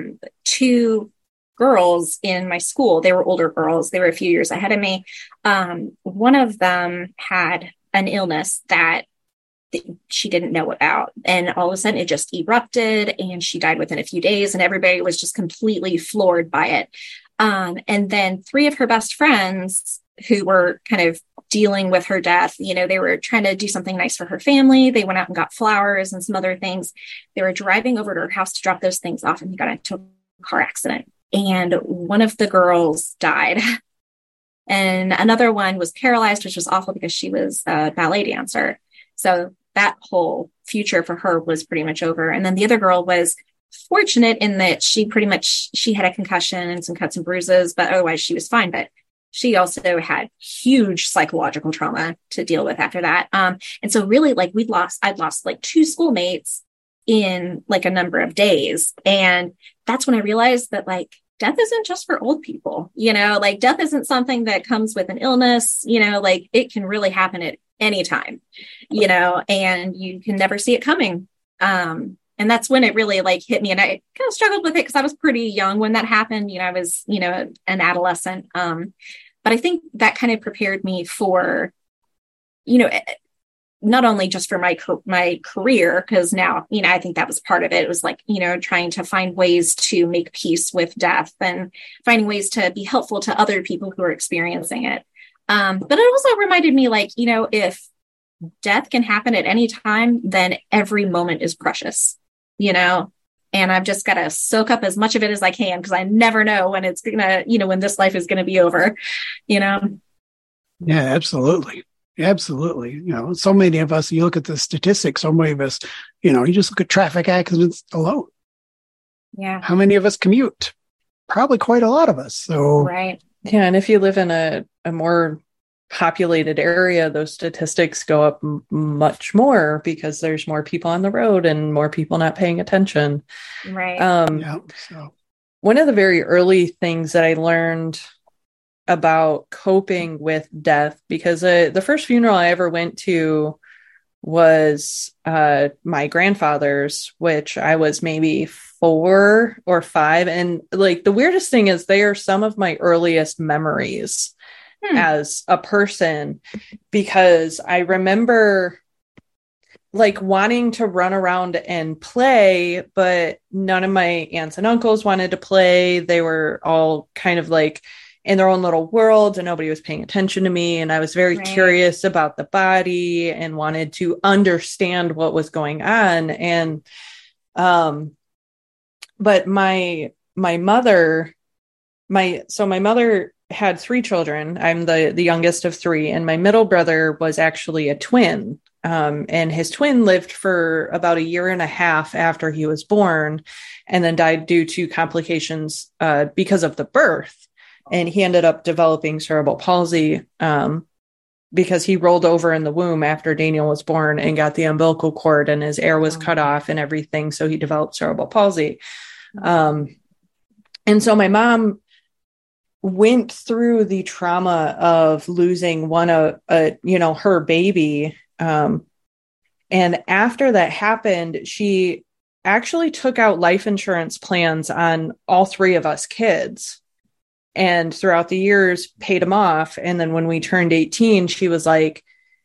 two girls in my school. They were older girls. They were a few years ahead of me. One of them had an illness that she didn't know about. And all of a sudden it just erupted and she died within a few days and everybody was just completely floored by it. And then three of her best friends who were kind of dealing with her death, they were trying to do something nice for her family. They went out and got flowers and some other things. They were driving over to her house to drop those things off and he got into a car accident. And one of the girls died And another one was paralyzed, which was awful because she was a ballet dancer. So that whole future for her was pretty much over. And then the other girl was fortunate in that she had a concussion and some cuts and bruises, but otherwise she was fine. But she also had huge psychological trauma to deal with after that. And so really like I'd lost like 2 schoolmates in like a number of days. And that's when I realized that like death isn't just for old people, like death isn't something that comes with an illness, like it can really happen at any time, and you can never see it coming. And that's when it really like hit me. And I kind of struggled with it because I was pretty young when that happened. I was, an adolescent. But I think that kind of prepared me for, not only just for my career, because now, I think that was part of it. It was like, trying to find ways to make peace with death and finding ways to be helpful to other people who are experiencing it. But it also reminded me like, if death can happen at any time, then every moment is precious, and I've just got to soak up as much of it as I can because I never know when it's going to, when this life is going to be over, Yeah, absolutely. Absolutely. So many of us, you look at the statistics, so many of us, you just look at traffic accidents alone. Yeah. How many of us commute? Probably quite a lot of us. So, right. Yeah. And if you live in a more populated area, those statistics go up much more because there's more people on the road and more people not paying attention. Right. So one of the very early things that I learned about coping with death, because the first funeral I ever went to was my grandfather's, which I was maybe 4 or 5. And like the weirdest thing is they are some of my earliest memories as a person, because I remember like wanting to run around and play, but none of my aunts and uncles wanted to play. They were all kind of like in their own little worlds and nobody was paying attention to me. And I was very curious about the body and wanted to understand what was going on. And, but my mother had 3 children. I'm the youngest of 3, and my middle brother was actually a twin. And his twin lived for about 1.5 years after he was born, and then died due to complications because of the birth. And he ended up developing cerebral palsy because he rolled over in the womb after Daniel was born and got the umbilical cord, and his air was cut off and everything. So he developed cerebral palsy. And so my mom went through the trauma of losing her baby. And after that happened, she actually took out life insurance plans on all 3 of us kids. And throughout the years, paid them off. And then when we turned 18, she was like,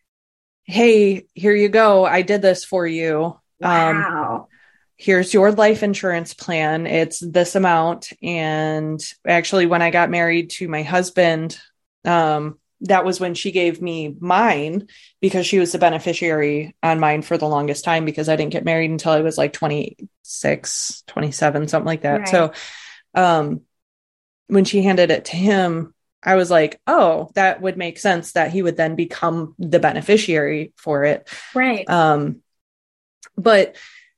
hey, here you go. I did this for you. Wow. Here's your life insurance plan. It's this amount. And actually, when I got married to my husband, that was when she gave me mine, because she was the beneficiary on mine for the longest time, because I didn't get married until I was like 26, 27, something like that. Right. So when she handed it to him, I was like, oh, that would make sense that he would then become the beneficiary for it. Right. But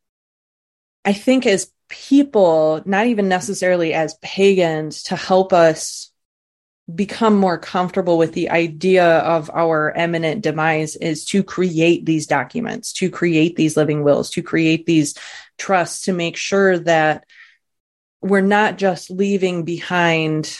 I think as people, not even necessarily as pagans, to help us become more comfortable with the idea of our imminent demise is to create these documents, to create these living wills, to create these trusts, to make sure that we're not just leaving behind,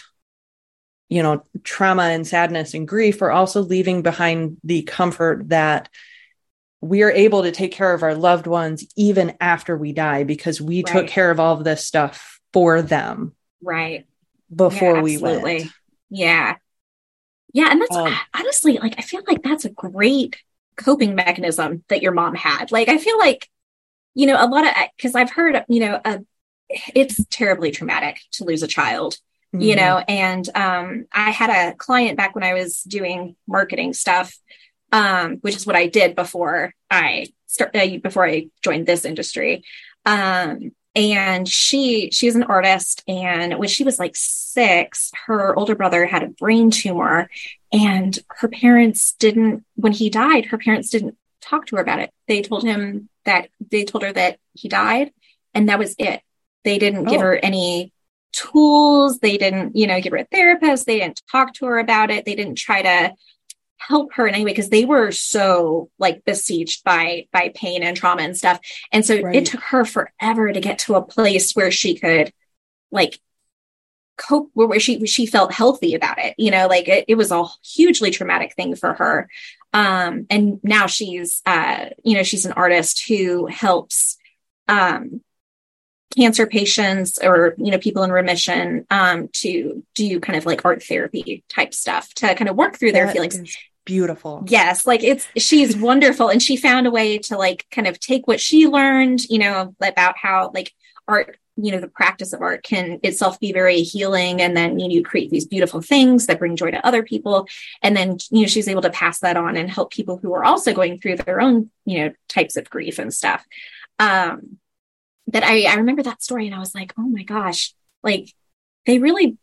trauma and sadness and grief. We're also leaving behind the comfort that we are able to take care of our loved ones even after we die, because we took care of all of this stuff for them. Right. Before we went. Yeah. Yeah. And that's honestly, like, I feel like that's a great coping mechanism that your mom had. Like, I feel like, a lot of, because I've heard, it's terribly traumatic to lose a child, and I had a client back when I was doing marketing stuff, which is what I did before I joined this industry. And she's an artist. And when she was like 6, her older brother had a brain tumor, and when he died, her parents didn't talk to her about it. They told her that he died, and that was it. They didn't give her any tools. They didn't, give her a therapist. They didn't talk to her about it. They didn't try to help her in any way, because they were so like besieged by pain and trauma and stuff. And so it took her forever to get to a place where she could like cope, where she felt healthy about it. It was a hugely traumatic thing for her. And now she's an artist who helps cancer patients or, people in remission to do kind of like art therapy type stuff to kind of work through their feelings. Beautiful. Yes. She's wonderful. And she found a way to like kind of take what she learned, about how like art, the practice of art can itself be very healing. And then, you create these beautiful things that bring joy to other people. And then, she's able to pass that on and help people who are also going through their own, types of grief and stuff. That I remember that story, and I was like, oh my gosh, like they really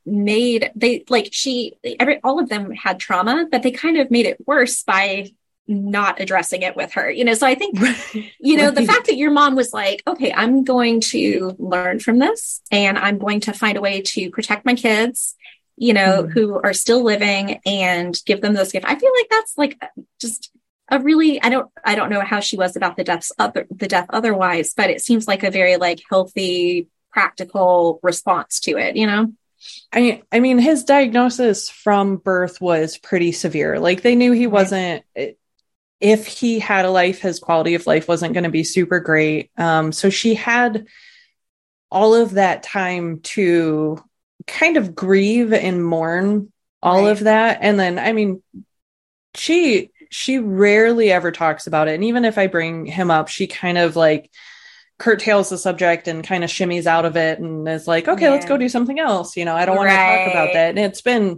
all of them had trauma, but they kind of made it worse by not addressing it with her, so I think, the fact that your mom was like, okay, I'm going to learn from this, and I'm going to find a way to protect my kids, who are still living, and give them those gifts. I feel like that's like just a really, I don't know how she was about the death otherwise, but it seems like a very like healthy, practical response to it, I mean, his diagnosis from birth was pretty severe. Like they knew he wasn't, if he had a life, his quality of life wasn't going to be super great. So she had all of that time to kind of grieve and mourn all of that. And then, I mean, she rarely ever talks about it. And even if I bring him up, she kind of like curtails the subject and kind of shimmies out of it and is like, okay, let's go do something else. I don't want to talk about that. And it's been,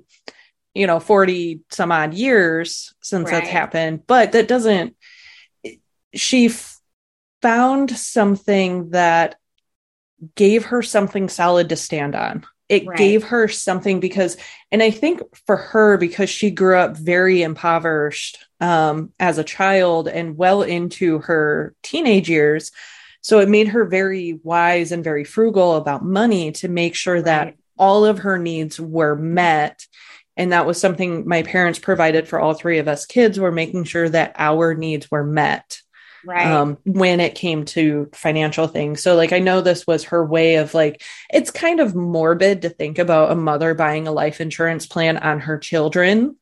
40 some odd years since that's happened, but that doesn't, she found something that gave her something solid to stand on. It gave her something and I think for her, because she grew up very impoverished as a child and well into her teenage years. So it made her very wise and very frugal about money to make sure that all of her needs were met. And that was something my parents provided for all 3 of us kids, were making sure that our needs were met. When it came to financial things. So like, I know this was her way of like, it's kind of morbid to think about a mother buying a life insurance plan on her children.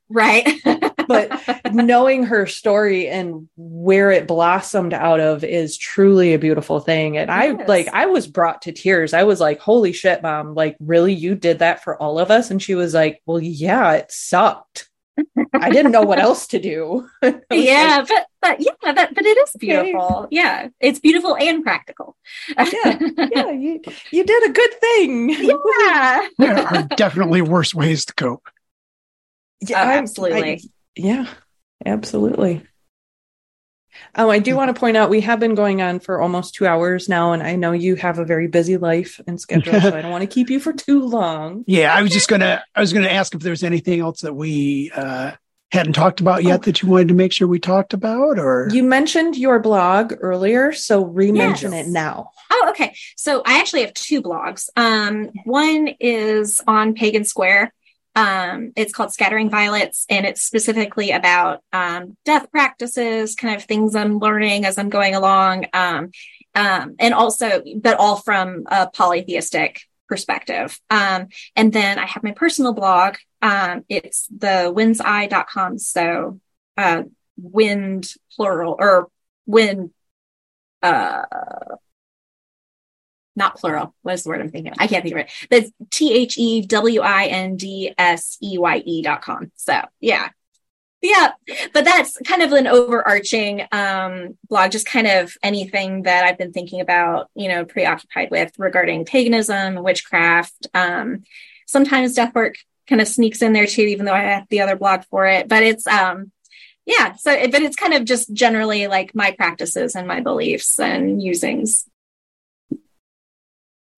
But knowing her story and where it blossomed out of is truly a beautiful thing. And I was brought to tears. I was like, holy shit, Mom, like, really, you did that for all of us? And she was like, well, yeah, it sucked. I didn't know what else to do. But it is beautiful. Yeah, it's beautiful and practical. You did a good thing. Yeah, there are definitely worse ways to cope. Yeah, absolutely. Absolutely. I do want to point out, we have been going on for almost 2 hours now, and I know you have a very busy life and schedule, so I don't want to keep you for too long. Yeah, I was gonna ask if there's anything else that we hadn't talked about yet that you wanted to make sure we talked about, or you mentioned your blog earlier, so re-mention it now. Oh, okay. So I actually have 2 blogs. One is on Pagan Square. It's called Scattering Violets, and it's specifically about death practices, kind of things I'm learning as I'm going along, and also, but all from a polytheistic perspective. And then I have my personal blog. It's thewindseye.com. So wind plural, or wind not plural. What is the word I'm thinking of? I can't think of it. That's THEWINDSEYE.com. So yeah. But that's kind of an overarching blog, just kind of anything that I've been thinking about, preoccupied with regarding paganism, witchcraft. Sometimes death work kind of sneaks in there too, even though I have the other blog for it. But it's but it's kind of just generally like my practices and my beliefs and musings.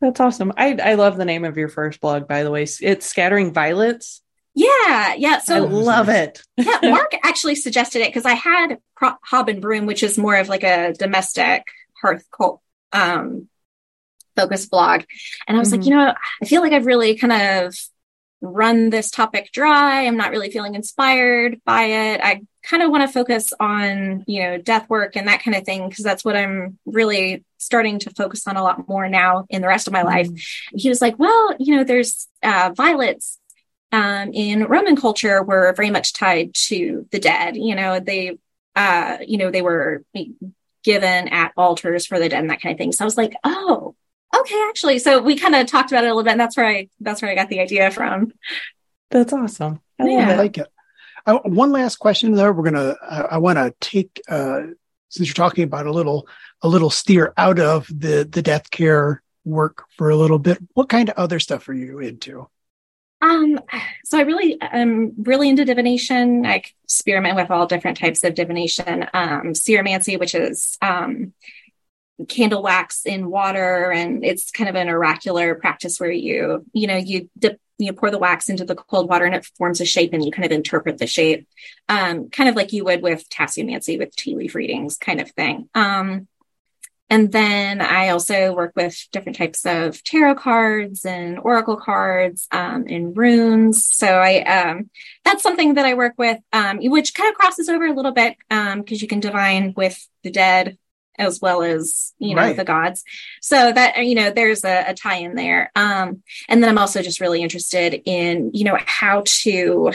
That's awesome. I love the name of your first blog, by the way. It's Scattering Violets. Yeah. So I love it. Yeah, Mark actually suggested it because I had Hob and Broom, which is more of like a domestic hearth cult focused blog. And I was like, I feel like I've really kind of run this topic dry. I'm not really feeling inspired by it. I kind of want to focus on, death work and that kind of thing, because that's what I'm really starting to focus on a lot more now in the rest of my life. He was like, well, there's violets in Roman culture were very much tied to the dead. They were given at altars for the dead and that kind of thing. So I was like, oh, okay, actually. So we kind of talked about it a little bit, and that's where I got the idea from. That's awesome. I like it. One last question though. I want to take, since you're talking about a little steer out of the death care work for a little bit. What kind of other stuff are you into? So I'm really into divination. I experiment with all different types of divination. Ceromancy, which is candle wax in water, and it's kind of an oracular practice where you pour the wax into the cold water and it forms a shape and you kind of interpret the shape, kind of like you would with tasseomancy, with tea leaf readings kind of thing. And then I also work with different types of tarot cards and oracle cards, and runes. So that's something that I work with, which kind of crosses over a little bit, because you can divine with the dead as well as, right, the gods. So that, there's a tie in there. And then I'm also just really interested in, how to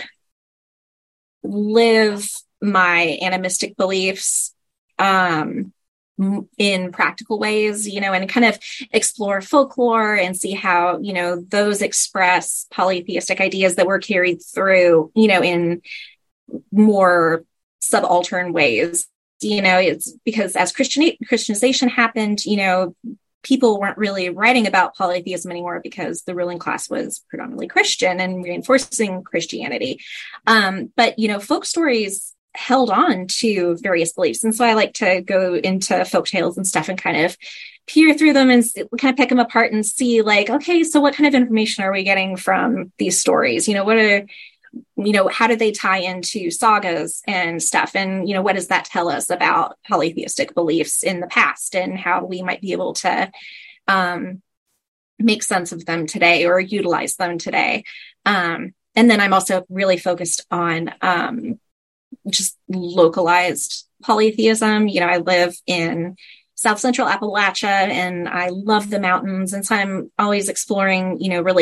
live my animistic beliefs, in practical ways, and kind of explore folklore and see how, those express polytheistic ideas that were carried through, in more subaltern ways. It's because as Christianization happened, people weren't really writing about polytheism anymore because the ruling class was predominantly Christian and reinforcing Christianity. But folk stories held on to various beliefs. And so I like to go into folk tales and stuff and kind of peer through them and kind of pick them apart and see like, okay, so what kind of information are we getting from these stories? How do they tie into sagas and stuff? And, what does that tell us about polytheistic beliefs in the past and how we might be able to make sense of them today or utilize them today? And then I'm also really focused on just localized polytheism. I live in South Central Appalachia and I love the mountains. And so I'm always exploring,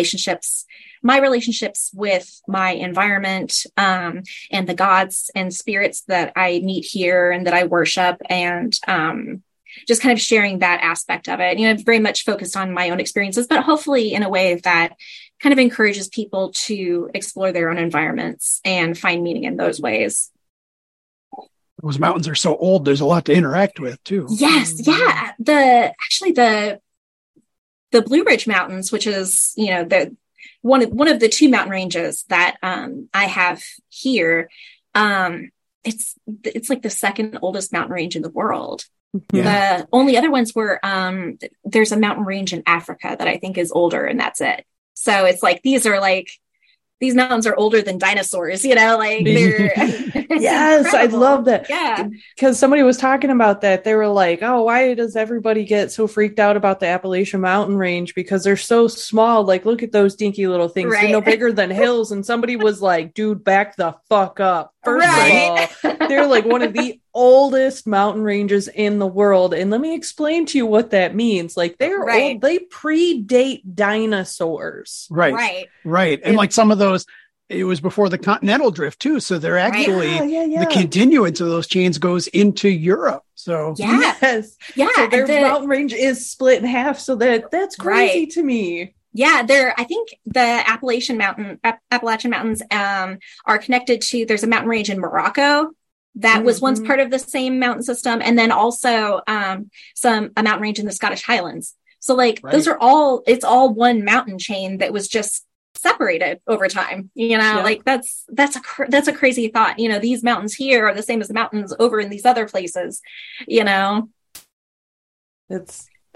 my relationships with my environment, and the gods and spirits that I meet here and that I worship, and just kind of sharing that aspect of it. Very much focused on my own experiences, but hopefully in a way that kind of encourages people to explore their own environments and find meaning in those ways. Those mountains are so old. There's a lot to interact with too. Yes. Yeah. The Blue Ridge Mountains, which is, one of the two mountain ranges that, I have here. It's like the second oldest mountain range in the world. Yeah. The only other ones were, there's a mountain range in Africa that I think is older, and that's it. So it's like, these mountains are older than dinosaurs, like they're. Yes, I love that. Yeah. Because somebody was talking about that. They were like, oh, why does everybody get so freaked out about the Appalachian Mountain Range? Because they're so small. Like, look at those dinky little things. Right. They're no bigger than hills. And somebody was like, dude, back the fuck up. First of all, they're like one of the oldest mountain ranges in the world. And let me explain to you what that means. Like, they're old. They predate dinosaurs. Right. And like some of those, it was before the continental drift too. So they're actually, the continuance of those chains goes into Europe. So yes. Yeah. So their mountain range is split in half. So that's crazy to me. Yeah, I think the Appalachian Mountains are connected to, there's a mountain range in Morocco that was once part of the same mountain system. And then also a mountain range in the Scottish Highlands. So those are it's all one mountain chain that was just separated over time, like that's a crazy thought. These mountains here are the same as the mountains over in these other places,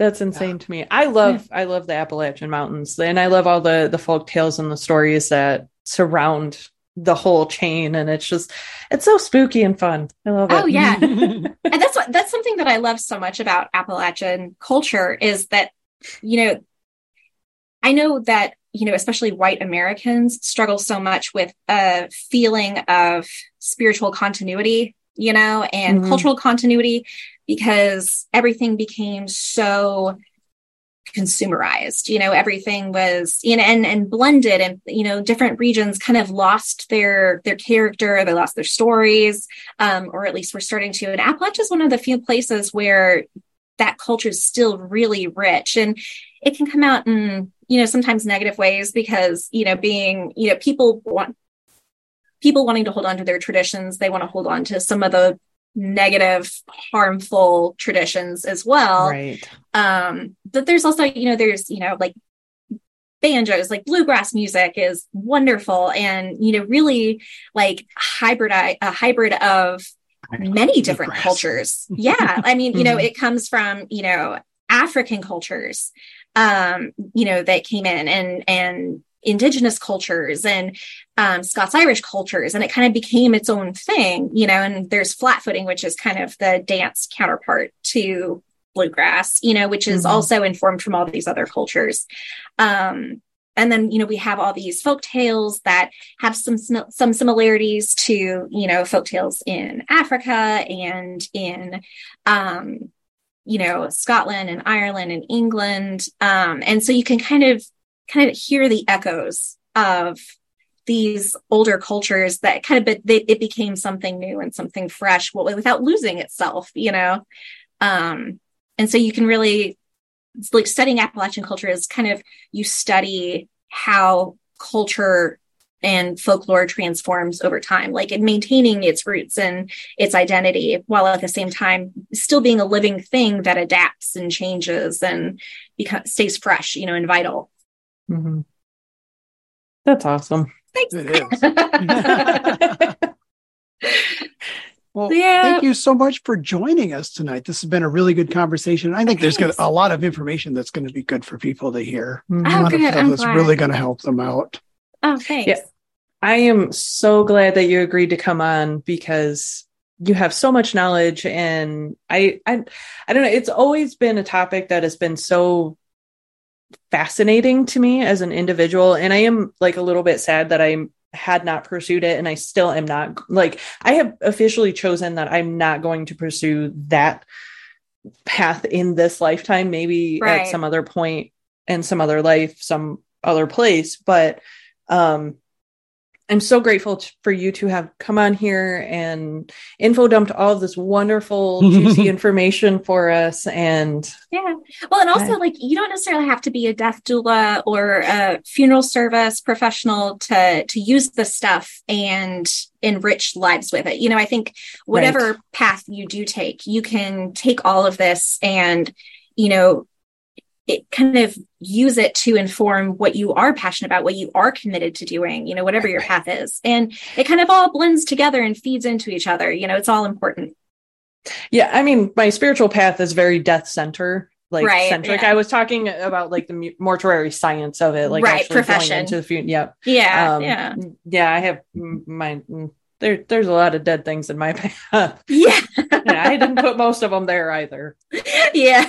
That's insane to me. I love the Appalachian Mountains, and I love all the folk tales and the stories that surround the whole chain. And it's so spooky and fun. I love it. Oh yeah. And that's something that I love so much about Appalachian culture is that, I know that, especially white Americans struggle so much with a feeling of spiritual continuity, and cultural continuity, because everything became so consumerized, everything was and blended, and different regions kind of lost their character, they lost their stories, or at least we're starting to. And Appalachia is one of the few places where that culture is still really rich, and it can come out in sometimes negative ways, because being people wanting to hold on to their traditions, they want to hold on to some of the negative, harmful traditions as well. Right. But there's also, there's, like banjos, like bluegrass music is wonderful, and, really like a hybrid of many different cultures. Yeah. I mean, it comes from, African cultures, that came in, and indigenous cultures, and Scots-Irish cultures, and it kind of became its own thing, and there's flat-footing, which is kind of the dance counterpart to bluegrass, which is also informed from all these other cultures. And then, we have all these folk tales that have some similarities to, folk tales in Africa and in, Scotland and Ireland and England. And so you can kind of hear the echoes of these older cultures that it became something new and something fresh, without losing itself, and so you can really, like, studying Appalachian culture is kind of, you study how culture and folklore transforms over time, like in maintaining its roots and its identity, while at the same time still being a living thing that adapts and changes and stays fresh, and vital. Mm-hmm. That's awesome. Thanks. It is. Well, thank you so much for joining us tonight. This has been a really good conversation. I think there's a lot of information that's going to be good for people to hear. Oh, a lot good. of stuff that's really going to help them out. Oh, thanks. Yeah. I am so glad that you agreed to come on, because you have so much knowledge, and I don't know. It's always been a topic that has been so fascinating to me as an individual. And I am like a little bit sad that I had not pursued it. And I still am not, like, I have officially chosen that I'm not going to pursue that path in this lifetime, maybe at some other point in some other life, some other place. But, I'm so grateful for you to have come on here and info dumped all of this wonderful, juicy information for us. And yeah, well, and also, like, you don't necessarily have to be a death doula or a funeral service professional to use this stuff and enrich lives with it. I think whatever path you do take, you can take all of this and, it kind of use it to inform what you are passionate about, what you are committed to doing, whatever your path is. And it kind of all blends together and feeds into each other. It's all important. Yeah. I mean, my spiritual path is very death center, centric. I was talking about like the mortuary science of it, like actually profession. Going into the funeral. Yeah. I have there's a lot of dead things in my path. Yeah. I didn't put most of them there either. Yeah.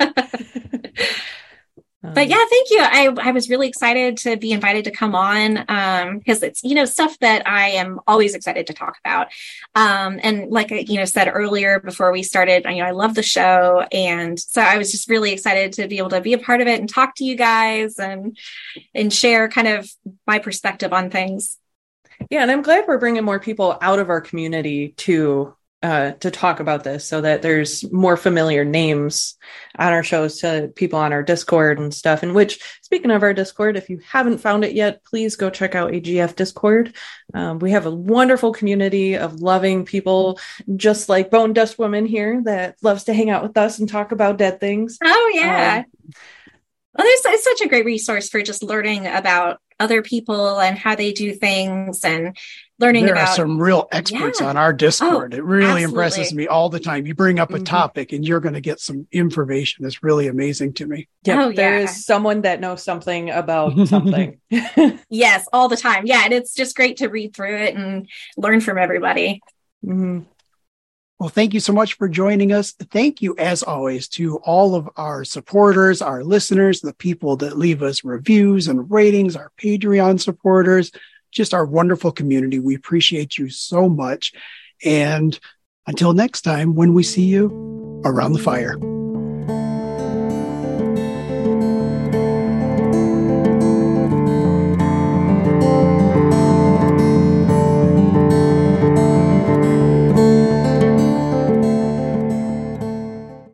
But yeah, thank you. I was really excited to be invited to come on, because it's, stuff that I am always excited to talk about. And like I, said earlier before we started, I love the show. And so I was just really excited to be able to be a part of it and talk to you guys and share kind of my perspective on things. Yeah. And I'm glad we're bringing more people out of our community to talk about this, so that there's more familiar names on our shows to people on our Discord and stuff. And which, speaking of our Discord, if you haven't found it yet, please go check out AGF Discord. We have a wonderful community of loving people, just like Bone Dust Woman here, that loves to hang out with us and talk about dead things. Oh yeah. Well, it's such a great resource for just learning about other people and how they do things and learning there about. There are some real experts on our Discord. It really impresses me all the time. You bring up a topic and you're going to get some information that's really amazing to me. Yeah, there is someone that knows something about something. Yes, all the time. Yeah, and it's just great to read through it and learn from everybody. Mm-hmm. Well, thank you so much for joining us. Thank you, as always, to all of our supporters, our listeners, the people that leave us reviews and ratings, our Patreon supporters, just our wonderful community. We appreciate you so much. And until next time, when we see you around the fire.